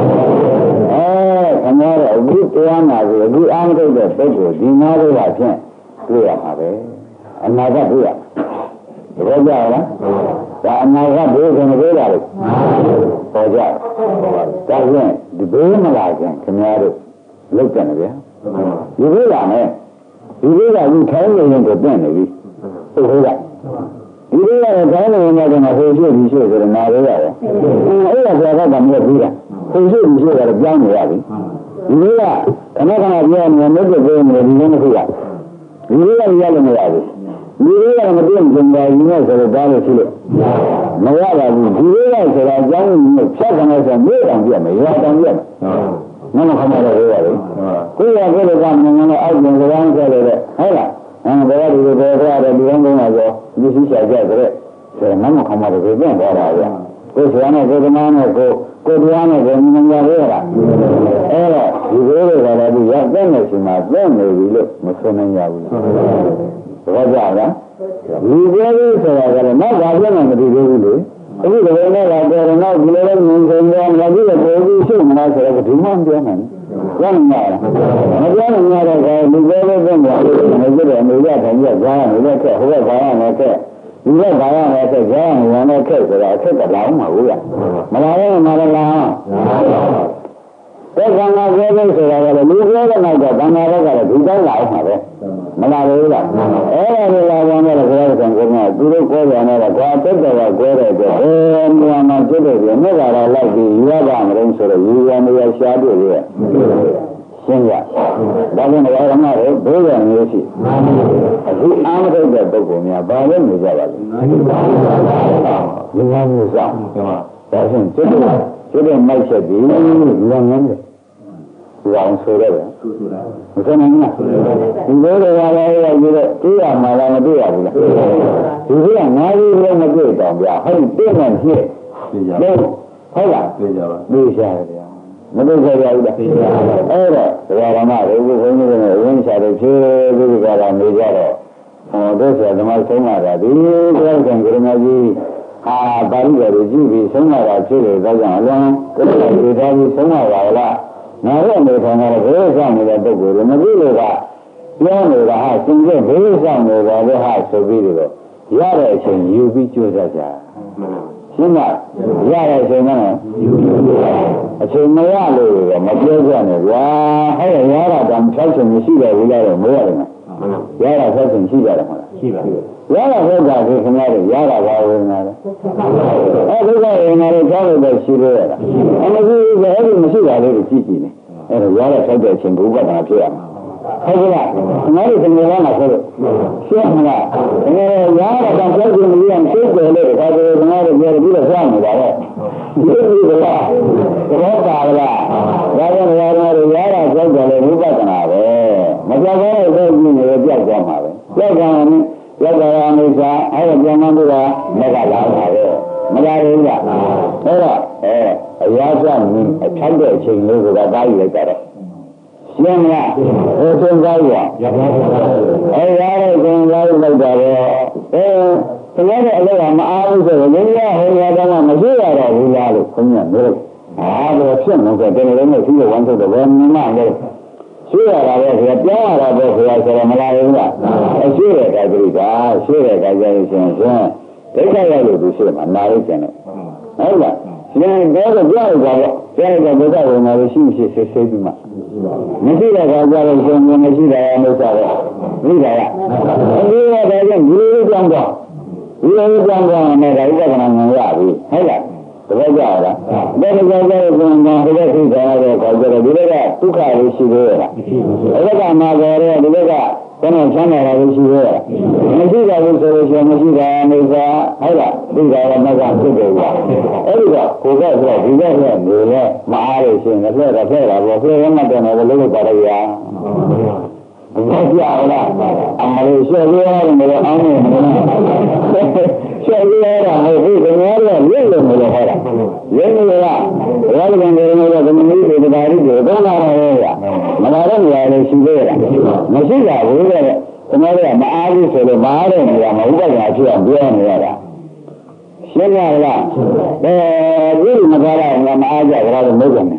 Speaker 2: တော့အခုတရားနာပြီအခုအားမထုတ်တဲ့ပုဂ္ဂိုလ်ဒီနားတွေကဖြင့်တွေ့ရမှာပဲအနာကတွေ့ရမှာတကယ်ကြလားဒါအနာကဘိုးကမတွေ့ရဘူးပေါ်ကြဒါဖြင့်ဒီဘိုးမလာခြင်းခင်ဗျားတို့လောက်တယ်ဗျာဒီဘိုးလာမယ်ဒီဘိုးကဒီထိုင်းနေရင်ကိုပြန့်နေပြီဟုတ်ဟုတ်လားဒီလိုရတဲ့ခိုင်းနေနေတယ်ဟိုရှိဒီရှိဆိုတော့နားရရတယ်။အဲ့ဒါဆရာကတည်းကပြီးတာ။ဟိုရှိဒီရှိကတော့ပြောင်းနေရပြီ။ဒီလိုကခဏခဏပြောနေမြတ်တဲ့ပြောနေဒီလိုမဖြစ်ရ။ဒီလိုရရလို့မရဘူး။ဒီလိုကမသိရင်ကြံပါရင်လည်းဆိုတော့ဒါလို့ရှိလို့မရပါဘူး။ဒီလိုကဆိုတာအကြောင်းကိုဖြတ်ကနေဆိုမြေတောင်ပြမယ်၊ရွာတောင်ပြမယ်။မမခမတော့ရရတယ်။ကိုယ်ရကိုယ်ကမငန်းတော့အောက်ကျင်ကြောင်းကျတယ်ဟုတ်လား။ဘယ်လိုဒီလိုပြောရတယ်ဒီလိုမျိုးမှာဆိုဒီရှိချာကြတဲ့ဆိုတော့မမခမတော့ပြန်သွားတာဗျာကိုယ်ဆရာနဲ့ကိုယ်သမားနဲ့ကိုတရားနဲ့ကိုမြင်ကြရတာအဲ့တော့ဒီလိုတွေကလည်းဒီရောက်တဲ့နေချိန်မှာပြည့်နေပြီလို့မဆိုနိုင်ကြဘူးဘောကြလားဒီပြောပြီးဆိုတာကလည်းနောက်ပါပြမှမတည်သေးဘူးလေအခုဒီလိုနဲ့လာတယ်တော့ဒီလိုလည်းမြင်ကြတယ်ငါကြီးလည်းပို့ပြီးရှိမှဆိုတော့ဒီမှပြောနိုင်တယ်မပြောနိုင်ရတော့ဒီလိုပဲပြန်သွားတယ်မဖြစ်တယ်နေရတယ်ညကြားနေတဲ့ခက်ဟိုဘက်ဘာရမယ်ခက်ဒီဘက်ဘာရမယ်ခက်ကြားနေရတဲ့ခက်ဆိုတာအခက်ကလောင်းမှာဟုတ်လားမလာရင်မလာလားဘယ်ကံကပြောလို့ဆိုတာကလည်းလူပြောတဲ့နောက်ကဗန္နာဘက်ကလည်းဒီတိုင်းလာအောင်ပါပဲမလာဘူးလားအဲ့ဒါလိုလာပြန်တော့ဘုရားကံကသူတို့ကိုယ်ပြန်တော့ကွာတက်တယ်ကကိုယ်တဲ့အတွက်နေရာမှာဖြစ်တယ်ပြီးမြတ်လာလိုက်ပြီးရပါမလို့ဆိုတော့ရည်ရနေရရှားတွေ့ရဲ့ရှင်းရဒါကြောင့်ဓမ္မတွေဘိုးရံမျိုးရှိအခုအားမထုတ်တဲ့ပုဂ္ဂိုလ်များဘာလို့နေကြပါလဲလူငန်းမျိုးဆောင်ဒါဖြင့်ကျွတ်မိုက်ချက်ပြီးလူငန်းတွေလောင်ဆိုရတယ်မဆိုနိုင်ဘူးလားဒီလိုတွေကလည်းရပြီးတော့တွေ့ရမှာလားမတွေ့ရဘူးလားဒီကငါးကြီးလည်းမတွေ့တော့ဗျာဟဲ့ပြည့်နေဖြစ်ဟုတ်လားတွေ့ကြပါတွေ့ကြရတယ်ဗျာမတွေ့ကြရဘူးလားအဲ့တော့ဓမ္မတွေဘုန်းကြီးတွေဝင်းချတယ်ဖြည်းဖြည်းကလာနေကြတော့တို့ဆရာဓမ္မဆုံးလာတာဒီကောကံကရမကြီးဟာပါဠိတော်ကြီးပြီးဆုံးလာတာဖြစ်တယ်ဒါကြောင့်အလုံးကိုယ်တော်ဒီသားကြီးဆုံးလာပါလားငါတို့နေထိုင်တဲ့ဘယ်ဆောင်နေတဲ့ပုဂ္ဂိုလ်တွေမသိလို့ကပြောနေတာဟာသင်ကျဘယ်ဆောင်နေတာလဲဟာဆိုပြီးတော့ရတဲ့အချိန်ယူပြီးကြိုးစားကြရှင်းမရတဲ့အချိန်မှာအချိန်မရလို့မပြောကြနဲ့ဗျာဟဲ့ရတာတောင်6ချိန်မရှိတယ်ဘူးလားတော့မရတယ်ရတာ6ချိန်ရှိကြတယ်မဟုတ်လားရှိပါဘူးရတာဟုတ်တာဒီခင်ဗျားတို့ရတာပါဝင်လာတယ်အဲဒီကဝင်လာတော့ကြောက်လို့ရှိလို့ရတာအမကြီးကအဲ့ဒီမရှိတာလေးကိုကြည့်ကြည့်နေအဲ့တော့ရတာထုတ်တဲ့အချိန်ဘုရားကဖြစ်ရမှာဟုတ်ကဲ့လားငါတို့ခင်ဗျားကဆိုလို့ရှင်းမလားငါရတာတောင်ကြောက်ကြည့်မလို့ရင်သိတယ်လေဒါဆိုငါတို့ပြောပြီးတော့ဆောင်းနေတာပဲဒီလိုလားတော့ပါလားဒါကြောင့်ရတာရတာကြောက်တယ်လေဝိပဿနာပဲမကြောက်တော့တဲ့ကြည့်နေရပြောက်သွားမှာပဲပြောက်သွားရင်ရောက်တာအနိစ္စအဲ့ဒါပြန်မှန်းလို့ကမကလာပါပဲမလာဘူးလားအဲ့တော့အရာစမြင်အဖြတ်တဲ့အချိန်လေးကတားယူလိုက်ကြတော့ရှင်းမလားဟိုသင်္ကားရအဲ့ရတဲ့သင်္ကားလိုက်တာတော့ခဏတဲ့အလုပ်ကမအားဘူးဆိုတော့မင်းရဟိုရတော့မရှိရတော့ဘူးလားလို့ခွန်ကြီးကပြောလိုက်တော့ဖြစ်နေတယ်တယ်လည်းမရှိတဲ့ဝန်ထုတ်တော့ဘယ်မှမလဲရှိရတာပဲဆိုပြောင်းရတာပဲဆိုတော့မလာဘူးလားရှိရတဲ့ကြိကရှိတဲ့ကြိုင်ရှင်ဒိဋ္ဌိရလို့သူရှိမှာနားလို့ကျင်တယ်ဟုတ်လားရှင်တော့ပြောရတာပေါ့ပြောရတဲ့ဘုရားဝင်လာလို့ရှိရှိဆေးဆေးပြီးမှမရှိတဲ့ခါကျတော့ရှင်မရှိတာအလို့ဆိုတော့မိတာရအဲဒီတော့ကြောင့်ဒီလိုကြောင့်တော့ဒီလိုကြောင့်တော့လည်းဒါဥပဒနာငြရပြီဟုတ်လားတကယ်ကြလားဒါကြောင့်လည်းဘုရားဟိုဘက်သိကြရတဲ့ခါကျတော့ဒီလိုကဒုက္ခလေးရှိသေးရဲ့လားအဲ့ဒါကမှာကြရဲဒီလိုကဘယ်နဲ့ချမ်းသာတာလေးရှိသေးရဲ့မရှိပါဘူးဆိုလို့ရှိရင်မရှိတာအိစ္စာဟုတ်လားသိတာကမကဖြစ်တယ်ကွာအဲ့ဒီတော့ကိုယ်ကဆိုဒီကလည်းနေနဲ့မအားလို့ရှိရင်လည်းဖဲ့တာပေါ့ဖဲ့ရမှတယ်တော့လည်းလုပ်ပါရရဘာကြောက်လားအမလေးရှေ့ရတယ်မလို့အောင်းနေမလို့ရှေ့ရတာမဟုတ်ဘူးခင်ဗျားတို့လွတ်လို့မလို့ဟောတာရင်းနေလားဘယ်လိုကံကြရမလို့ဒီနည်းတွေဒါရီတွေတော့လာတော့ရှင်းရလားဒီမကားတော့ငါမအားကြကြတော့မဟုတ်ဘူး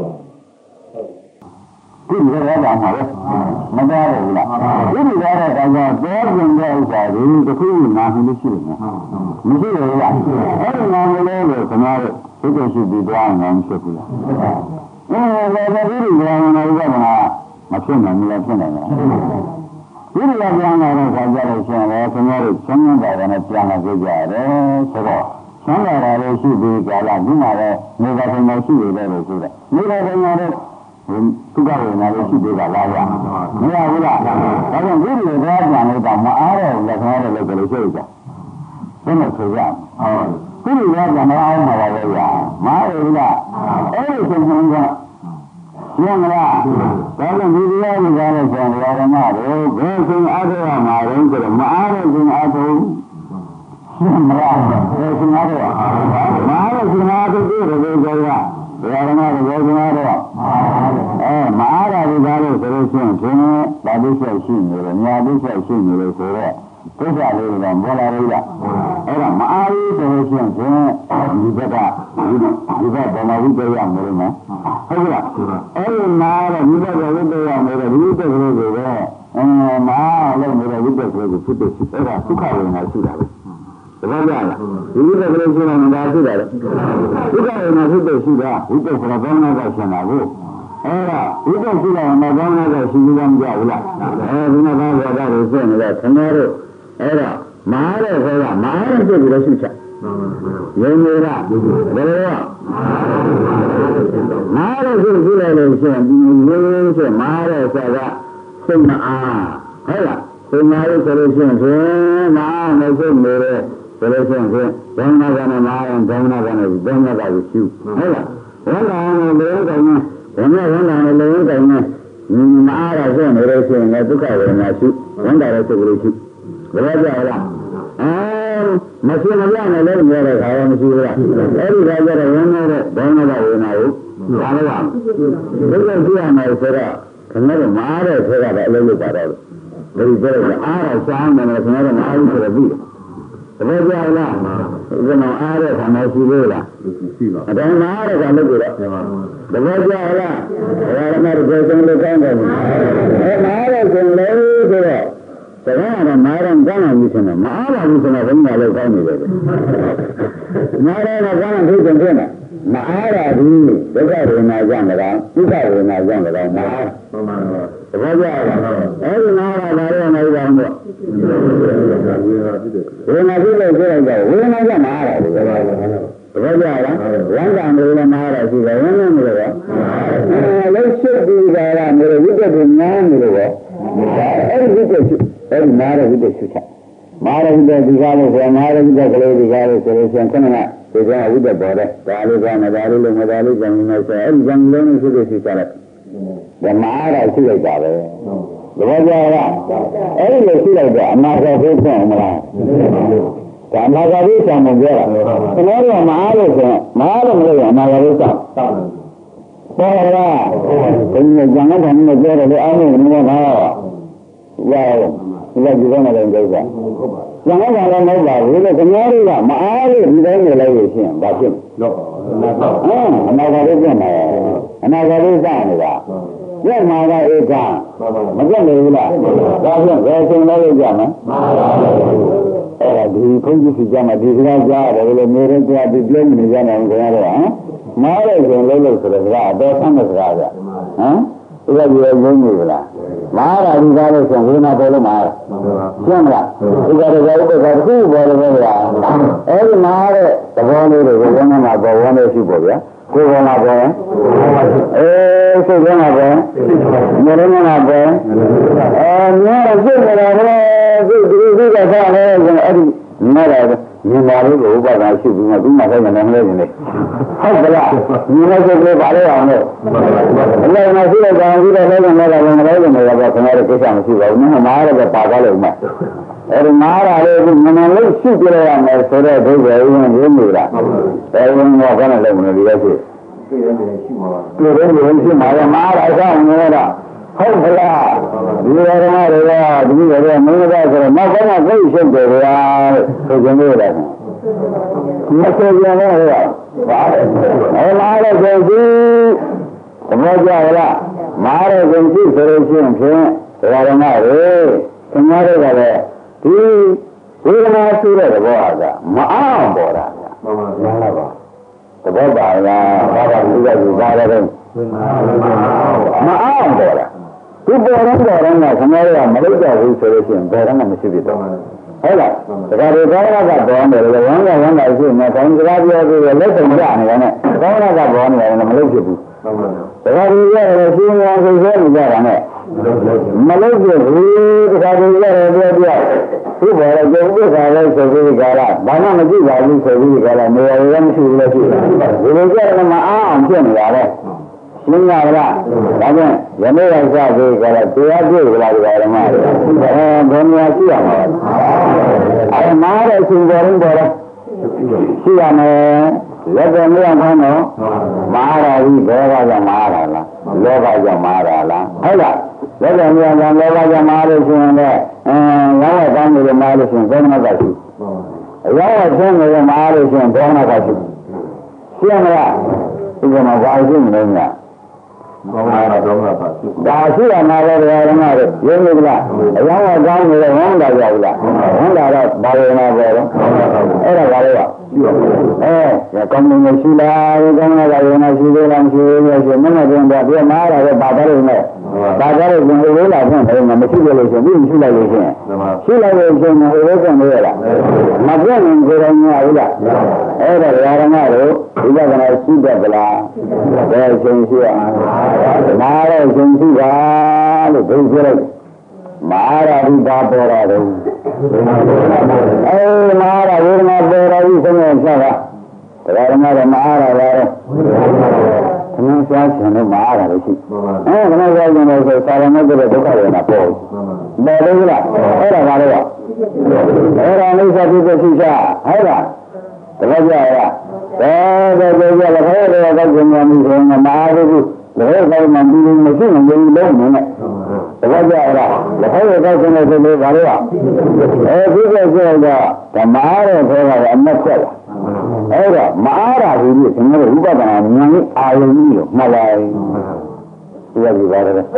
Speaker 2: ဒီလိုရတာမှာလေမကားဘူးလားဒီလိုရတဲ့ကောင်ကပေါ်ကျင်တဲ့ဥစ္စာဒီတစ်ခုနာမှုလို့ရှိတယ်မရှိဘူးလားအဲ့ဒီနာမှုလေးကိုခင်ဗျားတို့သိတဲ့ရှိပြီးသွားအောင်ဖြစ်ဘူးလားဒီလိုရတဲ့ဥစ္စာကမဖြစ်နိုင်ဘူးလားဖြစ်နိုင်လားဒီလိုပြန်လာတော့ခါကြလို့ရှိရင်လည်းခင်ဗျားတို့ချမ်းသာတယ်နဲ့ပြန်လာကြကြတယ်ဆိုတော့ချမ်းသာတာလည်းရှိပြီးကြလားဒီမှာလည်းနေသာပင်ရှိရတယ်လို့ဆိုတယ်နေသာပင်လည်းသူကလည်းနားလို့ရှိသေးတာလားဗျာမရဘူးလားဒါကြောင့်ဒီလိုသွားပြန်လို့တော့မအားတော့လက်ခံရတယ်လို့ပြောလို့ရှိကြဘယ်နဲ့ဆိုရဒီလိုသွားပြန်မအောင်ပါဘူးဗျာမအားဘူးလားအဲ့ဒီဆိုရင်ကရှင်းမလားဒါကြောင့်ဒီတရားကိုကြားလို့ဆိုရင်ဓမ္မတို့ဘယ်ဆိုအားရမှာလဲဆိုတော့မအားတဲ့ရှင်အားထုတ်ရှင်းမလားဘယ်ဆိုအားရမအားတဲ့ရှင်အားထုတ်တယ်လို့ပြောရဓမ္မတို့ဘယ်ဆိုအားရမအားတာဒီကားလို့ဆိုလို့ရှိရင်ခင်ဗျာဗာဒိဆက်ရှိနေတယ်ညာဒိဆက်ရှိနေတယ်ဆိုတော့ဒုက္ခလေးကဘောလာလေးကအဲ့ဒါမအားဘူးဆိုလို့ရှိရင်ဒီဘက်ကဒီဘက်ဗမာဝိတ္တရမယ်လို့နော်ဟုတ်ကဲ့အဲ့ဒီနားတော့ဒီဘက်ကဝိတ္တရမယ်တော့ဒီဝိတ္တကလေးကိုပဲမာလို့နေတဲ့ဝိတ္တကလေးကိုဖြစ်ဖြစ်အဲ့ဒါဒုက္ခဝေဒနာရှိတာပဲတပတ်ကြလားဒီဝိတ္တကလေးရှိတာမသာရှိတာလေဒုက္ခဝေဒနာဖြစ်တဲ့ရှိတာဝိတ္တဆိုတာဘာမှမကရှင်တာကိုအဲ့ဒါဝိတ္တရှိတာမကောင်းတဲ့ရှိပြီးတော့မကြဘူးလားအဲဒီမှာဘာဝါဒတွေဖြစ်နေတော့ခင်ဗျားတို့အဲ့ဒါမားတဲ့ခေါ်ကမားတဲ့ဖြစ်ပြီးတော့ရှိချက်ယုံနေတာဘယ်လိုမားတဲ့ဖြစ်ပြီးလိုက်လို့ရှိရင်ဒီလိုဆိုမားတဲ့ဆရာကစိတ်မအားဟုတ်လားစိတ်မားလို့ဆိုလို့ရှိရင်မားမစိတ်နေတဲ့ဆိုလို့ရှိရင်ဘုံနာကနဲ့မားရင်ဘုံနာကနဲ့ဘုံနာကကိုရှုဟုတ်လားဝန်လာနဲ့လေကောင်းနဲ့ဝန်လာနဲ့လေကောင်းနဲ့မားရဆိုနေလို့ရှိရင်လည်းဒုက္ခဝေဒနာရှုဝန်တာတဲ့စိတ်ကလေးရှုဘယ်လိုကြလားမရှိမပြနဲ့လည်းပြောတဲ့ခါတော့မရှိဘူးလားအဲ့ဒီခါကျတော့ဝန်းနေတဲ့ဘုံနာကဝေဒနာကိုဘာလို့လဲဒုက္ခကြည့်ရမယ်ဆိုတော့ခင်ဗျားတို့မားတဲ့ဆိုတော့အလုံးလို့ပါတော့ဒီပြောတဲ့အားရစားမယ်လို့ခင်ဗျားတို့မားဘူးဆိုတော့ပြီးတယ်ဘယ်လိုကြလားဒီမှာအားတဲ့ခါမရှိဘူးလားရှိပါအတိုင်းမားတဲ့ခါလို့ပြောတော့ဘယ်လိုကြလားဒါရမတို့ပြောဆုံးလို့ကောင်းတယ်မားတဲ့ဆိုလည်းဆိုတော့တကယ်တော့မာရံကောင်းအောင်ဖြစ်နေမှာအားပါဘူးဆိုတော့ဘယ်မှာလဲကောင်းနေတယ်မာရံကကောင်းအောင်ဖြစ်နေတယ်မအားရဘူးဒုက္ခဝေဒနာကြောင့်လည်းဒုက္ခဝေဒနာကြောင့်လည်းမအားမှန်ပါတော့တကယ်ကြလားအဲဒီမာရံဘာလို့နေကြအောင်တော့ဝေဒနာဖြစ်လို့ဆိုတော့ဝေဒနာကြောင့်မအားရဘူးတကယ်ကြလားဝမ်းသာနေလည်းမအားရရှိတယ်ဝမ်းသာနေလည်းလုံးရှိပြီးကြတာနေဝိတ္တကညာနေလို့အဲ့ဒီဝိတ္တရှိအဲ့ဒီမာရဝိတ္တရှိချက်မာရဝိတ္တဒီကားလို့ဆိုမာရဝိတ္တကလေးဒီကားလို့ဆိုလို့ရှိရင်ခဏကဒီကဝိတ္တပေါ်တယ်ဒါလေးကမဒါလေးလို့မဒါလေးကံနေဆိုအဲ့ဒီကံလုံးနဲ့ရှိလို့ရှိကြတယ်ဒါမာရရှိလိုက်တာပဲတကယ်ကြလားအဲ့ဒီလိုရှိလိုက်တော့အနာဂတ်ဖြစ်ဖြစ်မလားဒါအနာဂတ်ဖြစ်ဆောင်နေကြတာကျွန်တော်တို့မအားလို့ဆိုရင်မအားလို့မလို့အနာဂတ်ဖြစ်ဆောင်ပေါ်လာဘယ်နဲ့ကြံတဲ့နဲ့ပြောတယ်လေအားလုံးကဘာဒီကဒီကနေလည်းပြောတာ။ကျန်တဲ့ကလည်းမဟုတ်ပါဘူးလေခင်ဗျားတို့ကမအားလို့ဒီတိုင်းနေလိုက်လို့ရှိရင်ဘာဖြစ်လဲ။အနာဂတ်လေးပြင်တယ်။အနာဂတ်လေးစနေတာ။ပြတ်မှာကဧကမပြတ်နေဘူးလား။ဒါဖြင့်ဘယ်ချိန်လဲကြမှာ။အဲ့ဒါဒီခွင့်ပြုစီကြမှာဒီစကားကြားတယ်လေမျိုးရင်ကြားပြီးပြောနေကြတယ်ခင်ဗျားတို့ဟမ်။မားတဲ့ချိန်လေးလို့ဆိုတဲ့စကားအတော်ဆန်းတဲ့စကားဗျ။ဟမ်။ဒီကပြေရင်းနေလား။မာရာဒီကားလို့ဆိုရင်ဝိနာပေါ်လို့မာရရှင်းမလားဒီကားတော့ဘယ်လိုခုပေါ်လို့လဲဗျာအဲ့ဒီမာတဲ့သဘောလေးတွေကိုဝန်းထဲမှာပေါ်ဝန်းလေးရှိပေါ့ဗျာကိုယ်ကလာပေါ်စိတ်ကလာပေါ်မျက်လုံးကလာပေါ်များတော့စိတ်ကလာပေါ်စိတ်ဒီကစားလဲအဲ့ဒီနားလာညီမလေးကိုဥပဒါရှိပြီးမှသူ့မှာဆိုင်နေတယ်နေဟုတ်ကလားညီမစိတ်ကလေးပါလဲအောင်လို့အလဲမရှိတဲ့ကောင်ကြီးတော့လည်းလည်းလည်းလည်းလည်းလည်းတော့ခင်ဗျားတို့ကိစ္စမရှိပါဘူး။မားရတယ်ပါသွားလို့မှအဲဒီမားရလေးကမနလေးရှိပြရမယ်ဆိုတော့ဒုက္ခရင်းရင်းနေတာ။အဲဒီတော့ဘာနဲ့လဲမလို့ဒီလိုရှိရှိမှာပါ။ဒီလိုမျိုးရှိမှာမားရအဆောင်နေတာဟုတ်ကလားဒီရမတွေကဒီရမင်းသားဆိုတော့နောက်ကမှသိရှိတယ်ဗျာဆိုကြနေတယ်မဆိုပြန်တော့ဟုတ်လားဟောလာတဲ့ကြည့်သဘောကျလားမားတဲ့ကြည့်ဆိုလို့ရှိရင်ဖြင့်ဒကာရမတွေခင်ဗျားတို့ကလည်းဒီဝေဒနာရှိတဲ့သဘောကမအောင်ပေါ်တာမှန်ပါပါသဘောပါလားဘာသာသူကယူပါတယ်မအောင်ပေါ်တာဒီပေါ်တော့ခင်ဗျားတို့ကမလုပ်ကြဘူးဆိုလို့ရှိရင်ဘယ်တော့မှမရှိဘူးတော့ဟုတ်လားဒါကြတဲ့ကောင်းတာကပေါ်နေတယ်ဝမ်းကဝမ်းတာရှိနေတယ်စကားပြောပြီးလက်ဆောင်ကြနေတယ်နဲ့ကောင်းတာကပေါ်နေတယ်မလုပ်ဖြစ်ဘူးဒါကြတဲ့ရတယ်ရှင်းအောင်ဆိုနေကြတာနဲ့မလုပ်ဖြစ်ဘူးဒါကြတဲ့ရတယ်ပြောပြသူ့ဘော်လည်းကြုံပြခါလဲဆိုပြီးကြတာဘာမှမကြည့်ပါဘူးဆိုပြီးကြတာနေရာလည်းမရှိဘူးလို့ရှိတယ်ဒီလိုကြတယ်မအားအောင်ဖြစ်နေတာလေရှင်းရလားဒါကြောင့်ယနေ့ရောက်ကြပြီကြတော့တရားပြည့်ကြလားဒီဓမ္မတွေဘယ်နေရာရှိရမှာလဲမားတဲ့အချိန်ပေါ်ရင်ပေါ်တော့ရှိရမယ်လက်တော်မရမ်းတော့မားရာကြီးဘယ်ကကြောင့်မားတာလားလောဘကြောင့်မားတာလားဟုတ်လားလက်တော်မရမ်းတော့လောဘကြောင့်မားလို့ရှိရင်လည်းရောင်းရတောင်းနေမားလို့ရှိရင်ဘယ်မှာကရှိရောင်းရဆင်းနေမားလို့ရှိရင်ဘယ်မှာကရှိရှင်းမလားဒီကမှာဘာရှိနေလဲညာဒါရှိရမှာပဲဓမ္မတွေရင်းနေကြလားအယောင်းအကောင်းတွေဝမ်းတာကြောက်လားဝမ်းတာတော့ဘာလို့နာပေါ်တော့အဲ့ဒါဘာလို့ကောင်းနေရှိလားကောင်းလာရင်ရှိသေးလားမရှိသေးဘူးဆိုမနဲ့ပြန်တော့ပြမားတာပဲဘာသာလို့နဲ့ဘာသာလို့ပြန်လို့လာဖွင့်တယ်မရှိလို့ရှိရင်ရှိလိုက်လို့ရှိရင်ရှိလိုက်လို့ရှိရင်ဟိုဘက်ကနေရလားမပြတ်ရင်ကိုယ်တော်များဘူးလားအဲ့ဒါဓမ္မတွေဒီကကလည်းရှိတတ်ကြလားဘယ်ချိန်ရှိရမာရရှင်ရှိတာလို့ပြောပြလိုက်မာရဝိပါပေါ်ရတယ်မာရဝေဒနာပေါ်ရည်ဆုံးရဲ့ဆက်တာဒါကမှတော့မာရရတယ်ခဏစားချင်လို့မာရလို့ရှိခဏစားချင်လို့ဆိုစာရမတ်တဲ့ဒုက္ခတွေနာပေါ်တယ်လို့လားအဲ့ဒါပါလို့အဲ့ဒါအိသတိပ္ပရှိချဟုတ်လားတကယ်ကြရဒါလည်းကြလည်းခေါ်တယ်တော့ကျင်များမှုဆိုရင်မာရဘူးလည်းကောင်းမှပြီးလို့မရှိရင်လည်းလုံးနေနဲ့တကယ်ကြရလားလည်းခေါ်ရတော့ကျင်တဲ့ဆိုလို့ဘာလို့ဒီကကျတော့ဓမ္မရဲ့ခေါ်တာအမတ်ဆက်လာအဲ့တော့မအားရဘူးဒီကျွန်တော်တို့ဥပဒနာဉာဏ်ကြီးအာရုံကြီးလို့မှတ်လိုက်ဒီကဒီပါတယ်ဉာဏ်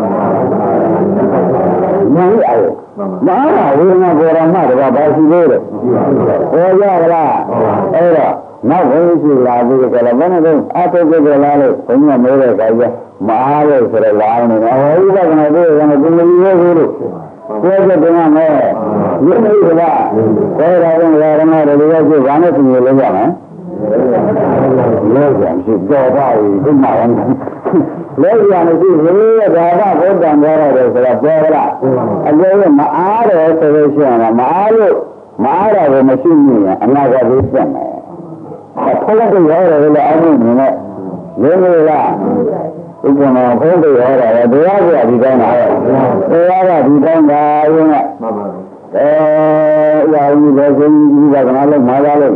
Speaker 2: ကြီးအာရုံမအားရဝေဒနာပေါ်ရမှတော့ဘာရှိသေးလဲပေါ်ကြလားအဲ့တော့နောက်ဘယ်ရှိလာပြီးကြလားဘယ်နဲ့တော့အတုတ်ကြလားလို့ဘုန်းကြီးမေးတဲ့အခါကျမအားရဆိုတော့လာနေတယ်ဟောဥပဒနာတွေကတော့ဒီလိုမျိုးလို့ပြောကြတယ်မယ်ဒီလိုကဘယ်တော့လဲဓမ္မတွေကကျဘာနဲ့ပြင်လို့ရမလဲလဲကြရှိတော့ပါဘူးဒီမှာလဲကြမရှိဘူးဒါကဘုဒ္ဓံပြောရတယ်ဆိုတော့ပြောလားအကျိုးမအားတယ်ဆိုလို့ရှိရင်မအားလို့မအားတာကိုမရှိရင်အနာဂတ်ကိုပြတ်မယ်ဖုန်းကတော့ရတယ်လေအမှုမြင်နဲ့ရင်းလို့လားဒီကမှာဖုန်းတွေရတာလေတရားကဒီတိုင်းပါတရားကဒီတိုင်းပါရင်းကရာကြီးပဲဆိုပြီးကနာလို့မာလာလို့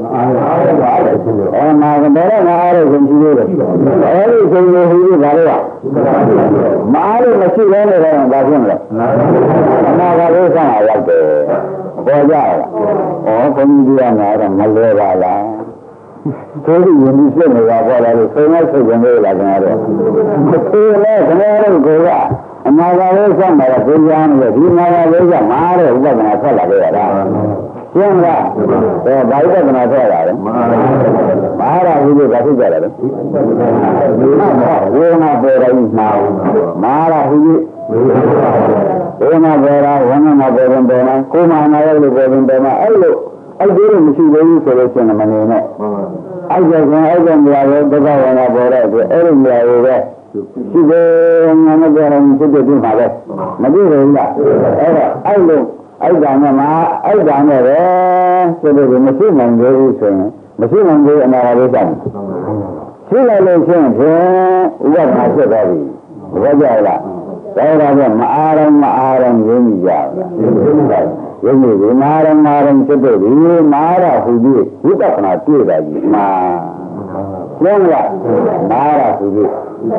Speaker 2: မာကတော့ငါအားရရှင်ကြီးလို့အဲဒီရှင်ကြီးဟိုဘာလို့မအားလို့မရှိလဲနေတော့ဘာဖြစ်လဲနာကလေးဆောင်ရောက်တယ်ပေါ်ကြလားဘုန်းကြီးကငါတော့မလဲပါလားကိုယ်ကယဉ်ပြီးဖြစ်နေတာပေါ်လာလို့ဆုံးမဆက်ကြနေလားခင်ဗျားတို့ကိုယ်လည်းခင်ဗျားတို့ကအနာဂတ်လေးဆောင်တာကိုကြားနေတယ်ဒီနာဂတ်လေးကမားတဲ့ဥပဒနာဆက်လာကြရတာရှင်းလားဘာဥပဒနာဆက်လာလဲမားတာဘူးလို့ဘာဖြစ်ကြလဲဝေဒနာပေါ်တိုင်းမားတာဘူးဝေဒနာပေါ်တာဝန္ဒနာပေါ်ရင်ပေါ်မှာကိုယ်မှာနာရလို့ပေါ်ရင်ပေါ်မှာအဲ့လိုအဲ့ဒီလိုမရှိသေးဘူးဆိုလို့ရှိရင်မနေနဲ့အဲ့ဒါကအဲ့ဒီနေရာကိုဒုက္ခဝန္ဒပေါ်တဲ့အတွက်အဲ့ဒီနေရာကိုပဲရှိတယ်ငါမပြောရင်စိတ်တည်းမှာပဲမကြည့်ဘူးလားအဲ့တော့အဲ့လိုအဲ့ဒါနဲ့မှအဲ့ဒါနဲ့ပဲဆိုလို့မရှိနိုင်သေးဘူးဆိုရင်မရှိနိုင်သေးအနာဂတ်လေးတောင်းရှိလိုက်လို့ရှိရင်ဖြင့်ဥပဒနာဖြစ်သွားပြီဘယ်ကြလားဒါကမအားရရင်းကြတာယုံကြည်ဒီမာရဖြစ်တဲ့ဒီမာရဟူပြီးဝိပဿနာတွေ့တာကြီးမာရှင်းလားမာရဟူပြီး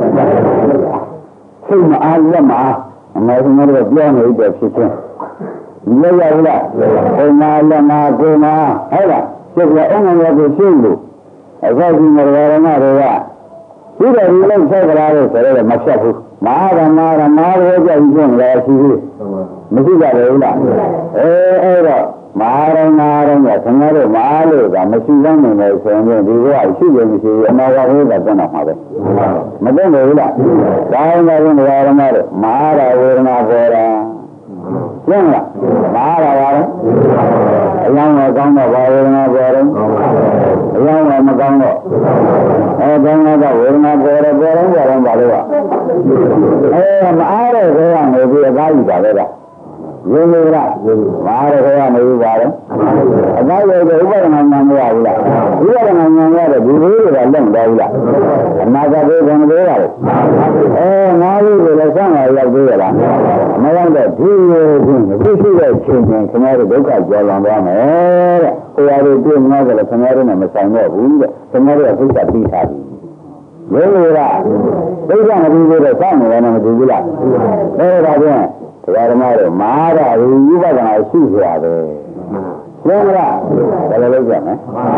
Speaker 2: စိတ်မအားရမအားအမေကလည်းပြောနေတဲ့ဖြစ်ချင်းဒီရရဘူးလားဘုံမာလက်မာကိုမာဟုတ်လားဖြစ်ပြအောင်ငါကိုရှင်းလို့အခုဒီမှာရမတွေကဒီတော်ဒီလောက်ဆက်ကြလာလို့ဆိုတော့မဖြတ်ဘူးမဟာဓမ္မရောကြည့်ရင်လည်းရှိသေးမရှိကြဘူးလားအဲ့တော့မဟာရမကခင်ဗျားတို့မအားလို့ကမရှိသေးနိုင်တယ်ဆိုရင်ဒီကရှိရင်မရှိဘူးအနာဂတ်ဘုရားပြန်တော့မှာပဲမသိဘူးလားဒါရင်လည်းရမတို့မဟာရဝေဒနာပေါ်တာကျင်းလားမဟာရပါလားအယောင်းကောင်းတော့ဘာဝေဒနာပေါ်တယ်အယောင်းမကောင်းတော့ကောင်းတော့ဝေဒနာပေါ်တယ်ပေါ်တော့ဘာလို့ပါမအားတဲ့ဘုရားနေပြီးအကားကြီးပါပဲလားရင်းနေလားမအားတဲ့ဘုရားနေပြီးပါလေအကားရဲ့ဥပဒနာမှမရဘူးလားဥပဒနာမှရတဲ့ဒီလိုတွေကလက်မတော်ဘူးလားအနာဂတ်ဘယ်ကောင်တွေပါလဲငါးလေးတွေလည်းဆန်းလာရောက်သေးရလားမရောက်တော့ဒီလိုချင်းမရှိတဲ့ချင်းချင်းခင်ဗျားတို့ဒုက္ခကြော်လွန်သွားမယ်တဲ့။ကိုယ်ရည်ပြည့်နေကြတယ်ခင်ဗျားတို့နဲ့မဆိုင်တော့ဘူးတဲ့။ခင်ဗျားတို့ကသိတာပြီးထားပြီ။ဘယ်လိုလဲ။သိတာမပြီးသေးတော့စောင့်နေတယ်မသိဘူးလား။ဒါကြောင့်တရားဓမ္မတို့မာရဝိဥပဒနာရှိကြတယ်။ဘယ်လိုလဲဘယ်လိုလုပ်ကြမလဲ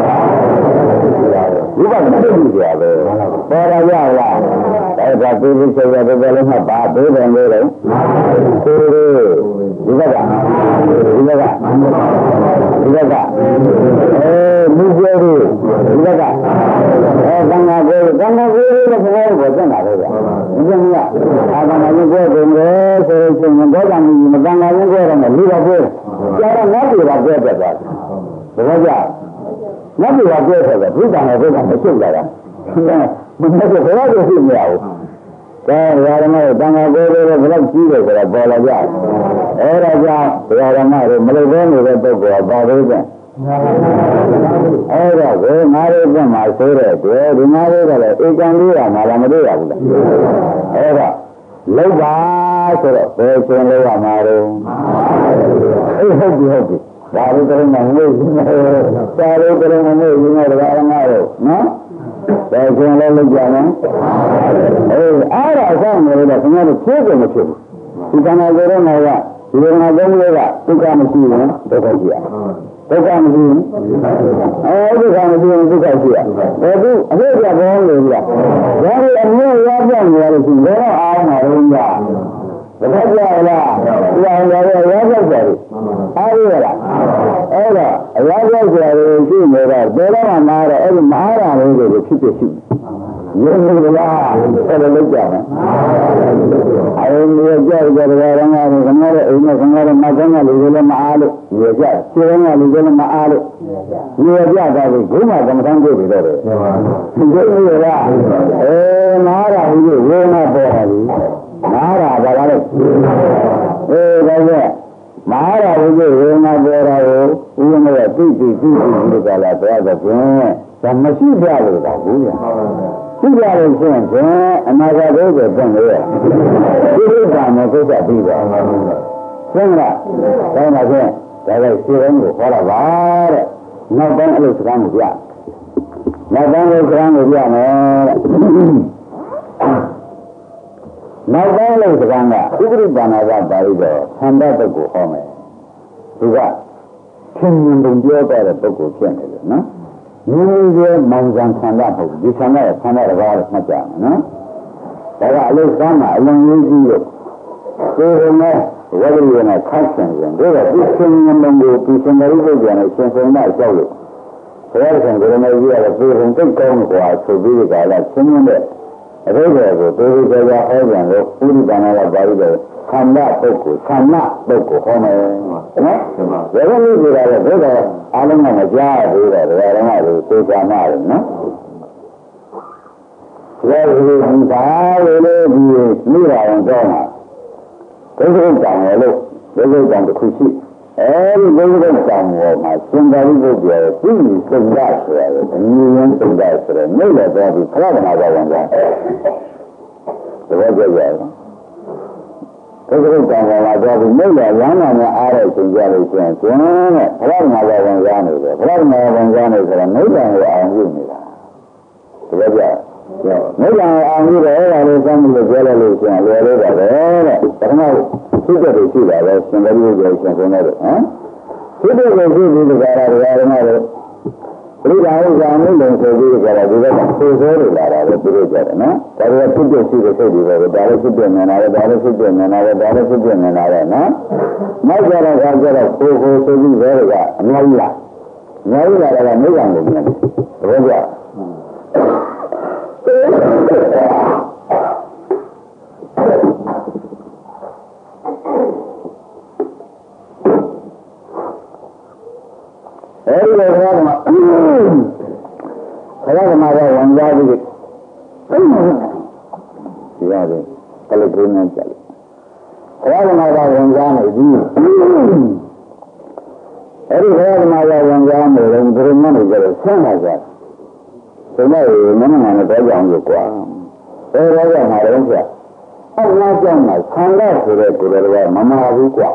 Speaker 2: ဝိပဿနာသိကြရပဲပေါ်ရရလားဒါကသိသိချင်ရတဲ့လည်းမှပါသေးတယ်လို့လေသိဝိပဿနာဝိပဿနာဝိပဿနာမူကျဲဒီဝိပဿနာသံဃာကိုလို့ဘုရားကိုသင်တာလေဗျာမသိဘူးလားအာသနာကိုပြောတယ်ဆိုရင်ဘောဓံမသံဃာကိုပြောတယ်လူတော်ပြောကြားတော့ငါ့ပြေပါပြောတတ်တာဘယ်ကြငါ့ပြေပါပြောတယ်ဘုရားနဲ့ဘုရားမရှင်းကြတာမင်းတို့ဘယ်လိုဖြစ်နေရအောင်ကဲဘုရားနဲ့တန်ခါကိုလည်းဘယ်လောက်ကြီးတယ်ဆိုတော့ပေါ်လာကြအဲ့ဒါကြောင့်ဘုရားနဲ့မလိမ့်သေးနေတဲ့ပုဂ္ဂိုလ်ကပါသေးတယ်အဲ့တော့ဘယ်ငါးလေးပြန်မှာဆိုတဲ့အတွက်ဒီငါးလေးကလည်းဧကံလေးရမှာလားမတွေ့ရဘူးလားအဲ့တော့လောက်ပါဆိုတော့ဘယ်ရှင်လောက်ရမှာတော့အေးဟုတ်ပြီဒါလေးတည်းမှငွေရင်းနေဒါလေးတည်းမှငွေရင်းနေတရားဓမ္မတော့နော်ဘယ်ရှင်လောက်လောက်ကြမယ်အေးအားရဆောင်နေတော့ခင်ဗျားတို့ဖြည့်ကုန်မဖြစ်ဘူးဒီကံတော်ရဲ့ငါကဒီလိုငါသုံးလေးကဒုက္ခမရှိရင်ဒုက္ခရှိရဒုက္ခမရှိဘူးဒုက္ခမရှိရင်ဒုက္ခရှိရဘယ်သူအဖြစ်ပြဘောလို့လားဒါတွေအမြဲရပြနေရလို့ရှိရင်တော့အားမှာတော့ညဘယ်ကြရလားဒီအောင်ရရပြောက်ကြတယ်အားရလားအဲ့တော့အရာပြောက်ကြတယ်ရှိနေတော့ဘယ်တော့မှမအားတော့အဲ့ဒီမအားရလို့ကိုဖြစ်ဖြစ်ရှိရင်းနေလားအဲ့လိုလုပ်ကြမယ်အဲ့ဒီကြောက်ကြတယ်ရငါတို့ခဏရဲ့အိမ်နဲ့ခဏရဲ့မဆန်းကလူတွေလည်းမအားလို့ရကြခြေရင်းကလူတွေလည်းမအားလို့ရကြတာကိုဘုရားကမ္မထမ်းကြည့်ပြီးတော့တယ်ဒီလိုလားနားရဘူးဝေနာပေါ်ပါဘူးနားရပါလားဒါကြောင့်မဟာရဝိဇ္ဇဝေနာပေါ်တာကိုဥပမာသိဒီကလာသွားတော့ဖြင့်ဒါမရှိကြလို့ပါဘူးဗျာရှိကြလို့ဆိုရင်အနာဂတ်ဘုရားပြန်လို့ရဒီလိုကမှကိုယ်ကပြီးတော့ဆင်းလားဒါမှဖြင့်ဒါလည်းရှင်းရင်းကိုခေါ်တာပါတဲ့နောက်ပိုင်းအဲ့လိုစကားကိုပြနောက်ပိုင်းလိုစကားကိုပြမယ်တဲ့နောက်ပိုင်းလို့စကားကဥပရိပါဏာကပါဠိတော်သံဃာတုတ်ကိုဟောမယ်သူကသင်္ကြန်ပုံပြောတဲ့ပုဂ္ဂိုလ်ဖြစ်နေတယ်နော်မြင်းကြီးမောင်ဆန်ဆန္ဒမဟုတ်ဒီဆန္ဒရဲ့ဆန္ဒတစ်ပါးလို့မှတ်ကြမယ်နော်ဒါကအလို့စမ်းမှာအလုံးကြီးကြီးလို့ကိုယ်နဲ့ဝိရိယနဲ့ခန့်ဆင်ရင်တို့ကဒီသင်္ကြန်ပုံကိုဒီသင်္ကြန်ပုဂ္ဂိုလ်နဲ့ရှင်ဆုံးမကြောက်လို့ဘုရားရှင်ကိုယ်နဲ့ကြီးရတယ်ကိုယ်ကိုတိတ်ကောင်းကွာဆိုပြီးကြလားရှင်းတဲ့အဘိဓမ္မာကိုသေသေးချာချာဟောပြန်လို့ဥရိပါဏကပါဠိတော်ခန္ဓာပုဂ္ဂိုလ်ခန္ဓာပုဂ္ဂိုလ်ဟောမယ်နော်ဘယ်လိုလုပ်ကြရလဲဘုရားအားလုံးကမကြားဘူးတဲ့ဓမ္မတွေသိချာမှတယ်နော်လဲဒီသာဝေလေးဒီမိရာဝန်တော့မှာဒုက္ခကြောင့်လို့ဒုက္ခကြောင့်တစ်ခုရှိအဲဒီဒုက္ခကြောင့်ပေါ်မှာစင်္သာရိပုတ္တရာပြည့်စုံတာဆိုရတယ်အမြင်ရင်းစုံတာဆိုတော့မြို့လည်းတော့ဒီခရဗနာဘဝန်ကတော့ကြရအောင်ဒုက္ခကြောင့်ပေါ်မှာတော့ဒီမြို့လည်းလမ်းမှာနဲ့အားရသင်ကြလို့ရှိရင်ကျင်းနဲ့ခရဗနာဘဝန်ကနေတယ်ခရဗနာဘဝန်ကနေဆိုတော့မြို့လည်းအောင်ပြုနေတာတော့ကြမိဂ္ဂံအောင်ပြီးတော့အဲ့ဒါလေးစမ်းပြီးတော့ပြောလိုက်လို့ရှိရင်လွယ်လို့ပါပဲတဲ့ပထမသိတဲ့တွေရှိတာပဲရှင်သာရိပုတ္တရာရှင်ဆုံးတယ်ဟမ်သိတဲ့တွေရှိပြီးဒီကရာဓမ္မတွေဒီလိုဥစ္စာမျိုးလုံးဆိုပြီးကြတာဒီကဆိုဆိုလို့လာတာလည်းပြောကြတယ်နော်ဒါကဖြစ်ဖြစ်ရှိတဲ့စိတ်တွေပဲဒါလည်းဖြစ်ဖြစ်နေတာလည်းဒါလည်းဖြစ်ဖြစ်နေတာလည်းဒါလည်းဖြစ်ဖြစ်နေတာလည်းနော်နောက်ကြတော့ဆိုပြီးဘဲကအများကြီးလားအများကြီးလာတာကမိဂ္ဂံကိုမြင်တယ်ဘယ်လိုအဲဒီလိုကမှခရကမှာတော့ဝန်ကြပြီးဒီရတယ်ကလေးကင်းနေကြတယ်ခရကမှာတော့ဝန်ကြနေပြီအဲဒီခရကမှာတော့ဝန်ကြနေတယ်ဘယ်မှမကြတယ်ဆန်းလာကြတယ်ဒီမဲ့မနက်နဲ့တော့ကြောင်လို့ကွာအဲတော့ကမှာတော့ဆရာအောက်နာကြောင်မှာဆန္ဒဆိုတဲ့ကိုယ်တော်ကမမာဘူးကွာ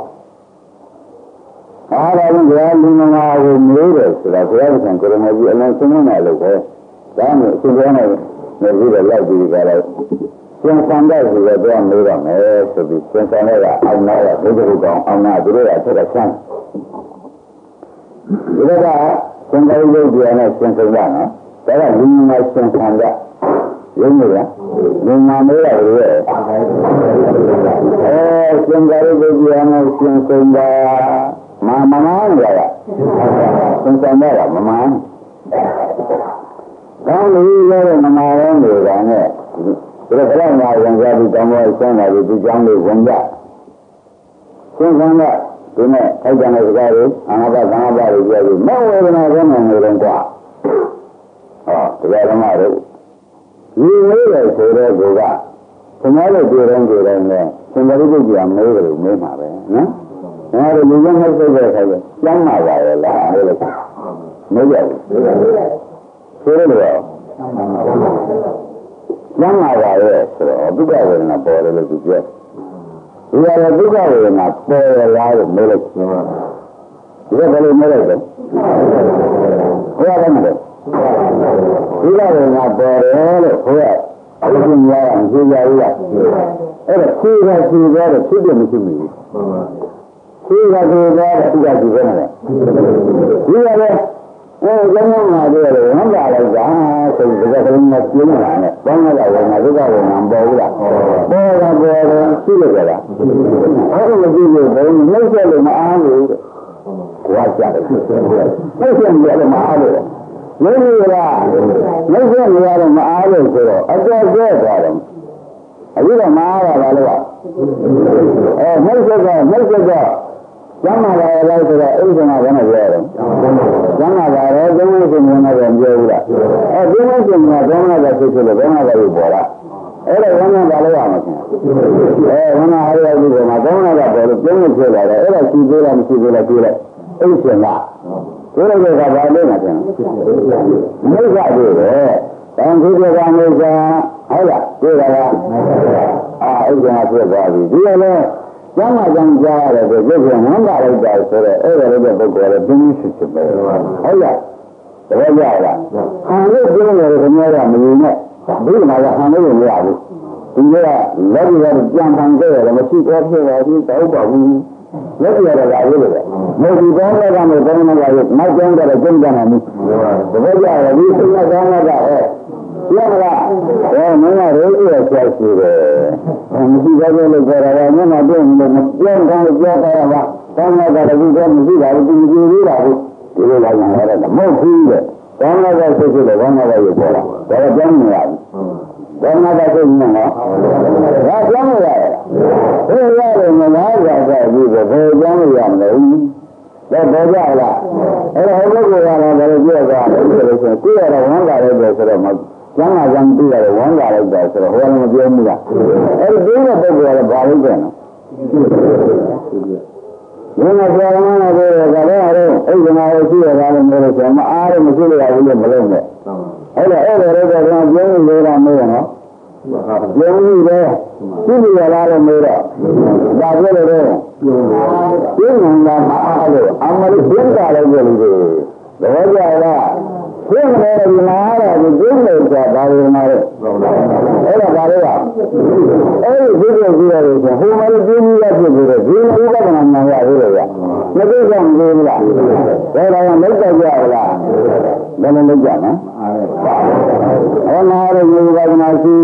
Speaker 2: အားလုံးကလူမမာကိုမျိုးတယ်ဆိုတာဘုရားကကိုရမကြီးအလုံးစုံနေလို့ပဲဒါနဲ့အရှင်ဘုရားနဲ့နေပြီးတော့လိုက်ပြီးကြတော့ကျန်ဆန္ဒဆိုတော့မျိုးတော့မယ်ဆိုပြီးကျန်ဆန္ဒကအောက်နာကဘုရားကောင်အောက်နာသူတို့ကထက်ဆန်းဒီကသင်္ကာရိယုတ်ပြန်နဲ့ကျန်ဆုံးရနော်ဒါကလူမမာကျန်ဆန္ဒရုံးမလားလူမမေးရတယ်ရဲ့ကျန်ကြရုပ်ပြန်နဲ့ကျန်ဆုံးပါမမမရရသင်္ဆန္ဒကမမကောင်းပြီရဲ့မမရောနေတာနဲ့ဒီလိုခလိုက်မှာဝင်ကြပြီးတောင်းပေါ်ဆန်းလာပြီးဒီကြောင်းလေးဝင်ကြသင်္ဆန္ဒဒီနဲ့ခိုက်ကြတဲ့စကားတွေအနာပါသံဃာပါတွေပြောပြီးမဝေဒနာကိုနိုင်နေတယ်ကွာတရားဓမ္မတို့ဒီလေးတယ်ဆိုတော့ကိုကသမားတို့ပြောတဲ့ကိုယ်တိုင်းနဲ့သင်္ဘောရိပ်ကြီးကမေးတယ်လို့မေးမှာပဲနော်ငါတို့လူကြီးနှုတ်ဆက်တဲ့ခါကျကျမ်းမာပါရဲ့လားအဲ့လိုမဟုတ်ဘူးဆိုတော့ကျမ်းမာပါရဲ့ဆိုတော့ဒုက္ခဝေဒနာပေါ်တယ်လို့သူပြောဒီကလည်းဒုက္ခဝေဒနာပေါ်ရလားလို့မေးလိုက်ဒီကဘယ်လိုမေးလိုက်လဲဘုရားကလည်းဒီကဝေဒနာပေါ်တယ်လို့ဘုရားအရင်ကပြောတာမရှိကြဘူးလားအဲ့ဒါဖြေတာဖြေတော့ဖြစ်တယ်မရှိဘူးဒီကတည်းကသူကဒီပဲနဲ့ဒီကလည်းကျမ်းမှာပြောတယ်ဝမ်းသာလိုက်တာဆိုပြီးဒါကလည်းမပြင်းလာနဲ့ဘာမှလည်းဝင်မှာဒုက္ခဝင်မှာပေါ်ဘူးလားပေါ်တာပေါ်တယ်ရှိရကြတာအဲ့ဒါမကြည့်လို့ဘယ်နှိမ့်ဆက်လို့မအားဘူးကွာကြတယ်နှိမ့်ဆက်ရတယ်မအားလို့မင်းကြီးကနှိမ့်ဆက်နေရတယ်မအားလို့ဆိုတော့အတော်ကျဲသွားတယ်အခုတော့မအားရပါလို့နှိမ့်ဆက်ကကျမ်းမာပါလားဆိုတော့အဲ့ဒီကဘာနဲ့ပြောရလဲကျမ်းမာပါတော့ကျမ်းမာရှင်များတော့ပြောဘူးလားဒီလိုရှင်များကျမ်းမာတာဖြစ်လို့ကျမ်းမာတာကိုပေါ်လာအဲ့ဒါဝမ်းသာပါလို့ရမှာခင်ဝမ်းသာအားရပြီးတော့ကျမ်းမာတာပေါ်လို့ကျမ်းမာဖြစ်လာတယ်အဲ့ဒါရှိသေးလားမရှိသေးလားပြောလိုက်အဲ့ဒီရှင်ကပြောလိုက်ကဘာလို့လဲခင်မိစ္ဆာတွေ့တယ်တန်ခုကမိစ္ဆာဟုတ်လားတွေ့တာလားအဲ့ဒီကဖြစ်သွားပြီဒီလိုကျမ်းမာကြောင်ကြားရတယ်ဆိုရုပ်ကဝမ်းသာလိုက်တာဆိုတော့အဲ့ဒါလည်းပုဂ္ဂိုလ်လည်းပြင်းပြဖြစ်ပဲဟုတ်လားတပည့်ကြလားဟန်လို့ပြောတယ်ခင်ဗျားကမယူနဲ့ဒီမှာကဟန်လို့မရဘူးဒီကလက်ရကြံပန်ကြရတယ်မရှိတော့ဖြစ်ပါဘူးတောက်ပါဘူးလက်ရတာလည်းလို့ပဲမဟုတ်ဒီကောင်းတဲ့ကမှတောင်းမှကရနောက်ကျောင်းတော့ကျင့်ကြမှာမဟုတ်တပည့်ကြရဒီစိတ်ကောင်းတဲ့ကဟဲ့ပြောတာမင်းကရိုးရဆက်ရှိတယ်မရှိသေးဘူးလို့ပြောတာကမျက်နှာပြည့်နေလို့ပြောင်းကောင်းပြောတာကတောင်းတာကလည်းဒီကမရှိတာဘူးဒီလိုလေးတာဘူးဒီလိုလာကြရတယ်မဟုတ်ဘူးတဲ့တောင်းတာကဆက်ရှိတယ်ဘာမှလည်းပြောတာဒါကပြောင်းနေရတယ်ဘာမှလည်းသိနေတော့ဒါပြောင်းနေရတယ်ဘယ်ရတယ်မလားကြာကြာပြီးတော့ဘယ်ပြောင်းနေရမလဲဒါပေါ်ကြလားအဲ့ဒါဟုတ်လို့ကတော့ဘယ်လိုပြောတာလဲဆိုတော့ကိုယ်ရတော့ဝမ်းသာတယ်ဆိုတော့ကျမ်းမာကြောင်သိရတယ်ဝမ်းသာလိုက်တယ်ဆိုတော့ဟိုကလည်းမပြောဘူးလားအဲ့ဒီတဲ့ပုဂ္ဂိုလ်ကဘာလို့လဲနော်ဘယ်မှာပြောရမှာလဲဆိုတော့အဲ့ဒီမှာရှိရတာလည်းမလို့ဆိုမအားရမရှိရဘူးလို့မလုပ်နဲ့အဲ့ဒါတော့ပြောနေလို့တာမေးရနော်ပြောနေတယ်ရှိရလားလို့မေးတော့ဒါပြောလို့တော့ပြင်းနေတာမအားလို့အမလို့ပြင်းတာလည်းပြောလို့ဘောကြလားဘယ်လိုလဲဒီမှာတော့ဒီကျိုးလို့ဆိုတာဒါလိုမှာလေအဲ့ဒါဘာလို့လဲအဲ့ဒီဒီလိုကြည့်ရလို့ဆိုဟိုမှာကျိုးကြီးရဖြစ်ပြီးတော့ဒီလိုဥပဒနာမှန်ရသေးတယ်ဗျမသိကြမသေးဘူးလားဒါတော့လက်ကြကြလားဘယ်လိုလက်ကြနော်အဲ့နာရဥပဒနာရှိ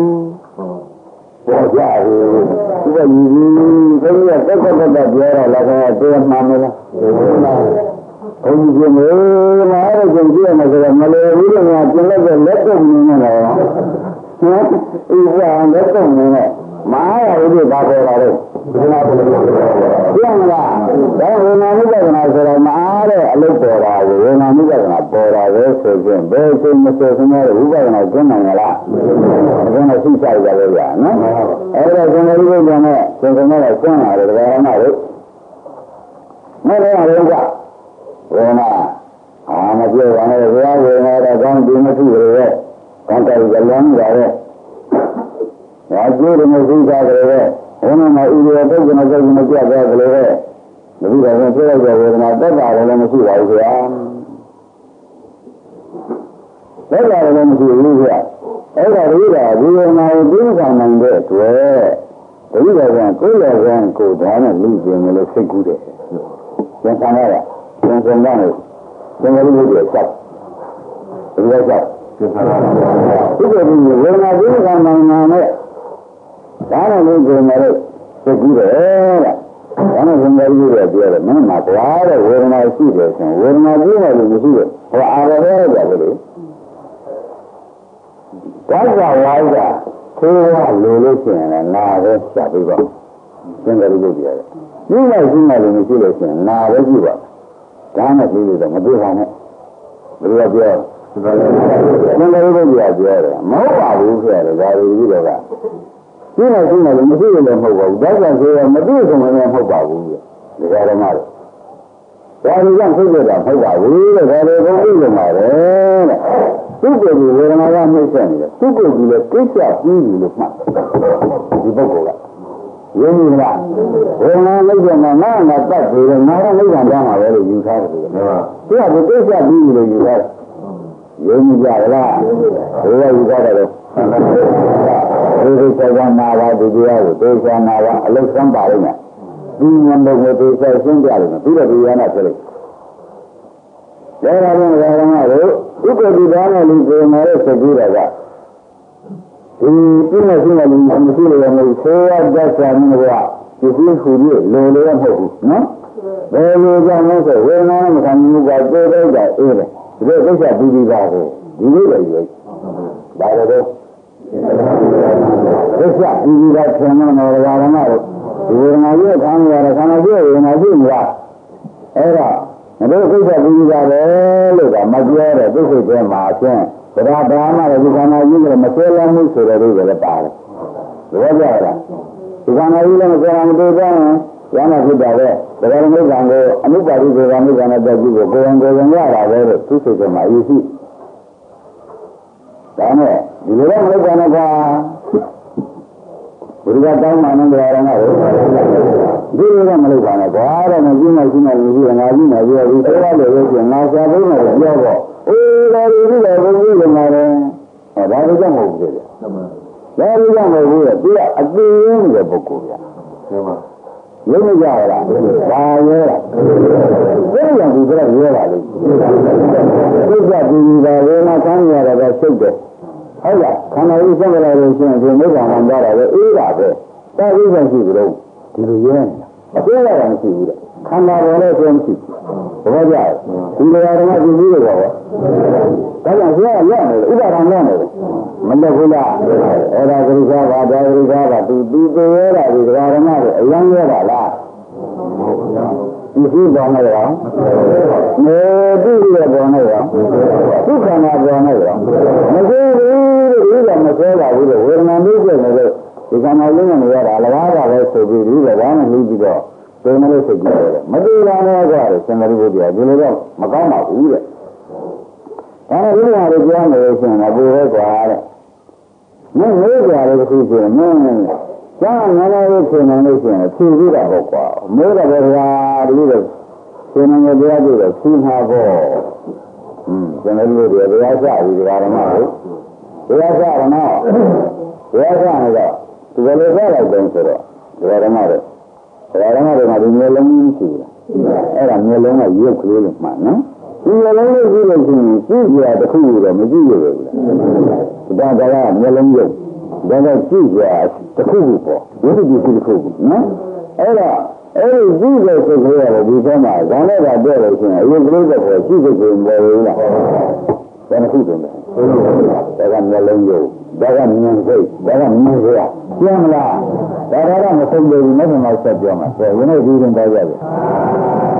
Speaker 2: ပေါ်ကြတယ်ဒီကညီကြီးဘယ်လိုတက်ပြောရလဲကတော့မှန်မလားဘုန်းကြီးကမအားရကြည့်ရမှာဆိုတော့မလဲဘူးလို့များပြင်လိုက်တဲ့လက်တော့မြင်နေတာဟမ်အေးကလက်တော့မြင်နေမအားရဘူးဘာပေါ်လာလဲဒီမှာပြန်လာဒါဝေနာမိကနာဆိုတော့မအားတဲ့အလုပ်ပေါ်တာကိုဝေနာမိကနာပေါ်တာပဲဆိုရင်ဘယ်ချိန်မဆိုခင်ဗျားတို့ဥပဒနာကျင့်နိုင်လားအခုတော့သိချရကြလေဗျာနော်အဲ့ဒါကျွန်တော်ဒီလိုနဲ့သင်္ကန်းနဲ့ကျင့်ရတယ်ဒါကမှလို့မဟုတ်ဘူးလေကဝေနာမပြောရနဲ့ဘုရားဝေနာတော့ကောင်းဒီမရှိရရဲ့ကောင်းတယ်ကြလမ်းကြရဲ့ဘာကျိုးတွေမရှိကြကြရဲ့ဘုန်းတော်မှာဥရပုဂ္ဂိုလ်နဲ့ပုဂ္ဂိုလ်နဲ့ကြတယ်ကလေးပဲဒီလိုပဲပြောလိုက်တဲ့ဝေဒနာတက်တာလည်းမရှိပါဘူးဗျာတက်တာလည်းမရှိဘူးဗျာအဲ့ဒါဒီကဒီဝေဒနာကိုသိဆောင်နိုင်တဲ့အတွက်ဒီလိုကကိုယ်လည်းကိုယ်သားနဲ့လူကျင်လို့စိတ်ကူးတယ်သင်္ခါရကသင်္ခါရနဲ့သင်္ခါရကိုဆက်ဒီလိုဆက်သင်္ခါရဒီလိုဒီဝေဒနာသိဆောင်နိုင်တဲ့ဒါနဲ့လူကျင်လို့စိတ်ကူးတယ်တဲ့ဒါနဲ့သင်္ခါရကိုပြောတယ်မင်းမှာကွာတဲ့ဝေဒနာရှိတယ်ဆိုရင်ဝေဒနာသိနေလို့မရှိဘူးဟောအာရဟဲကြတယ်လေဒါကဝါးကသေဝလိုလို့ရှိရင်လည်းနာပဲဆက်ပြီးတော့သင်္ခါရကိုပြောတယ်ဒီလိုက်ရှိမှလည်းမရှိလို့ရှိရင်နာပဲကြည့်ပါဒါနဲ့ပြီးလို့တော့မတွေ့ပါနဲ့ဘယ်လိုပြောသင်္ခါရကိုပြောတယ်မဟုတ်ပါဘူးဆိုရတယ်ဒါတွေပြီးတော့ကဒီလိုက်ရှိမှလည်းမရှိလို့လည်းမဟုတ်ပါဘူးဒါကြောင့်ဆိုရမတွေ့ဆုံးလည်းမဟုတ်ပါဘူးဒီကရမလို့ဒါတွေကြောင့်ဖြစ်ရတာမဟုတ်ပါဘူးတဲ့ဒါတွေကိုသိလို့မှာပဲတဲ့သူ့ကိုယ်ကြီးဝေဒနာကနှိမ့်ဆက်နေတယ်သူ့ကိုယ်ကြီးလည်းကိစ္စပြီးပြီလို့မှတ်ဒီပုဂ္ဂိုလ်ကရင်းနေလားဝေဒနာနှိမ့်ဆက်မှာငါ့မှာတတ်ပြီးတော့ငါကနှိမ့်ဆက်သွားမှာပဲလို့ယူထားတယ်သူကကိစ္စပြီးပြီလို့ယူထားတယ်ရင်းနေကြလားဘယ်လိုယူထားတယ်လဲဒီကိစ္စကနာပါဒီတရားကိုသိချာနာပါအလုတ်ဆန်းပါလိမ့်မယ်ဒီဉာဏ်တော်ကိုသိချာရှင်းပြလိမ့်မယ်ပြီးတော့ဒီဉာဏ်နဲ့ဆက်လိုက်ဒါကလည်းဓမ္မတို့ဥပ္ပတိဒါနဲ့လူကိုယ်မှာရဲ့စကူးတာကဒီပြည့်စုံတဲ့လူမရှိလို့လည်းဆိုရတတ်စာမျိုးကဒီပြည့်စုံရဲ့လိုလည်းမဟုတ်ဘူးနော်ဘယ်လိုကြောင့်လဲဆိုဝေဒနာမခံမှုကတိုးတိုးကြအေးတယ်ဒီလိုကိစ္စပြီးပြီးပါကိုဒီလိုလည်းရွေးဒါလည်းကိစ္စပြီးပြီးပါဆင်မတော်ဓမ္မတို့ဒီဝေဒနာရဲ့ခံရတဲ့ခန္ဓာရဲ့ဝေဒနာရှိမလားအဲ့ဒါတို့ကိစ္စပြီးကြတယ်လို့ကမပြောတဲ့ဒုက္ခတွေမှာအချင်းဗราဗราမှလည်းဒီခန္ဓာကြီးကမဆွဲလမ်းမှုဆိုတဲ့တွေလည်းပါတယ်။ဘောကြလားဒီခန္ဓာကြီးလည်းမဆွဲလမ်းမှုတော့ရမ်းဖြစ်တာပဲဗราမိစ္ဆာကိုအနုပါတိဗราမိစ္ဆာနဲ့တက်ကြည့်ကိုကိုယ်ဝင်ရတာပဲလို့သူစိတ်ကမှအရေးရှိဒါနဲ့ဒီလိုတော့မလုပ်ကြနဲ့ကွာဘုရားတောင်းမှန်းတယ်ရမှာလေဒီလိုတော့မလုပ်ပါနဲ့ကွာတော့မကြည့်မရှိမှလူကြီးငါကြီးနေပြီးဒီသေးရတယ်လို့ဆိုငါရှာဖို့နဲ့ပြောတော့အေးဒါဒီလိုပဲဘုရားကမှာတယ်ဒါလည်းကြောက်မဟုတ်ဘူးလေဒါလည်းကြောက်မဟုတ်ဘူးလေသူကအသေးရင်းတဲ့ပုဂ္ဂိုလ်ဗျာရုပ်မကြရလားဒါရဲလားဘယ်လိုဒီကရဲပါလိမ့်သိစ္စာဒီပါဝေနာဆန်းရတာပဲစိတ်တယ်ဟုတ်လားခန္ဓာကြီးဆက်လာလို့ရှိရင်ဒီနိဗ္ဗာန်မှာကြတာပဲအေးတာပဲတာဝိဇ္ဇာရှိကြလို့ဒီလိုရဲနေတာအသေးရတာမရှိဘူးတဲ့ခန္ဓာပေါ်လည်းဆုံးရှိဘောကြဒီလိုရတဲ့ဒီလိုတော့ဒါကြောင့်ဆရာရနေတယ်ဥပါဒံရနေတယ်မလက်ဘူးလားအဲ့ဒါဂရိသာဘာဒါဂရိသာဘာသူသေရတာဒီဓမ္မတွေအယံရတာလားဒီရှိပေါ်နေရောနေတိရပေါ်နေရောဒုက္ခနာပေါ်နေရောမသေးဘူးဒီကမဆွဲပါဘူးလို့ဝေဒနာလေးကျနေလို့ဒီကံတော်လေးနဲ့ရတာလဘာကလည်းဆိုပြီးဒီကဘာနဲ့ပြီးပြီးတော့ဘယ်မလို့စိတ်ကြည့်တယ်မသေးတာနဲ့ကြတယ်စံတော်ဘုရားဒီလိုတော့မကောင်းပါဘူးတဲ့ဒါနဲ့ဒီလိုဟာတွေပြောနေလို့ရှိရင်အပူပဲကွာတဲ့မင်းမေးကြတယ်တစ်ခုဆိုရင်မင်းကျန်ငါလည်းဖြစ်နေလို့ရှိရင်ဖြူပြီးတာပေါ့ကွာမေးတယ်ဗျာဒီလိုဖြစ်နေကြတယ်ပြောပြီးတော့ဖြူမှာပေါ့ကျွန်တော်တို့တွေဘယ်ဟာကြပြီဒီဓမ္မကိုဘယ်ဟာကြရနော်ဘယ်ဟာကြနေတော့ဒီလိုကြလိုက်တယ်ဆိုတော့ဒီဓမ္မတွေကဒီမျိုးလုံးကြီးရှိတယ်အဲ့ဒါမျိုးလုံးကရုပ်ကလေးလို့မှန်နော်ဒီမျိုးလုံးလေးကြည့်လို့ရှိရင်ကြည့်ရတစ်ခုတော့မကြည့်ရဘူးလားဒါကမျိုးလုံးရုပ်ဒါကကြည့်ရတစ်ခုပေါ့ဝိသုဒ္ဓိတစ်ခုနော်အဲ့ဒါအဲ့ဒီကြည့်တဲ့စိတ်ကလေးရတယ်ဒီထဲမှာဇာနဲ့ကတွေ့လို့ရှိရင်အရင်ကလေးကတော့ကြည့်စိတ်ကိုပေါ်လို့လားဒါတစ်ခုတည်းဒါကမျိုးလုံးရုပ်ဒါကမြင်စိတ်ဒါကမြင်စရာကျမ်းမလားဒါကမဆုံးသေးဘူးမဟုတ်မှဆက်ပြောမှာဆိုရင်ဒီရင်တော့ရတယ်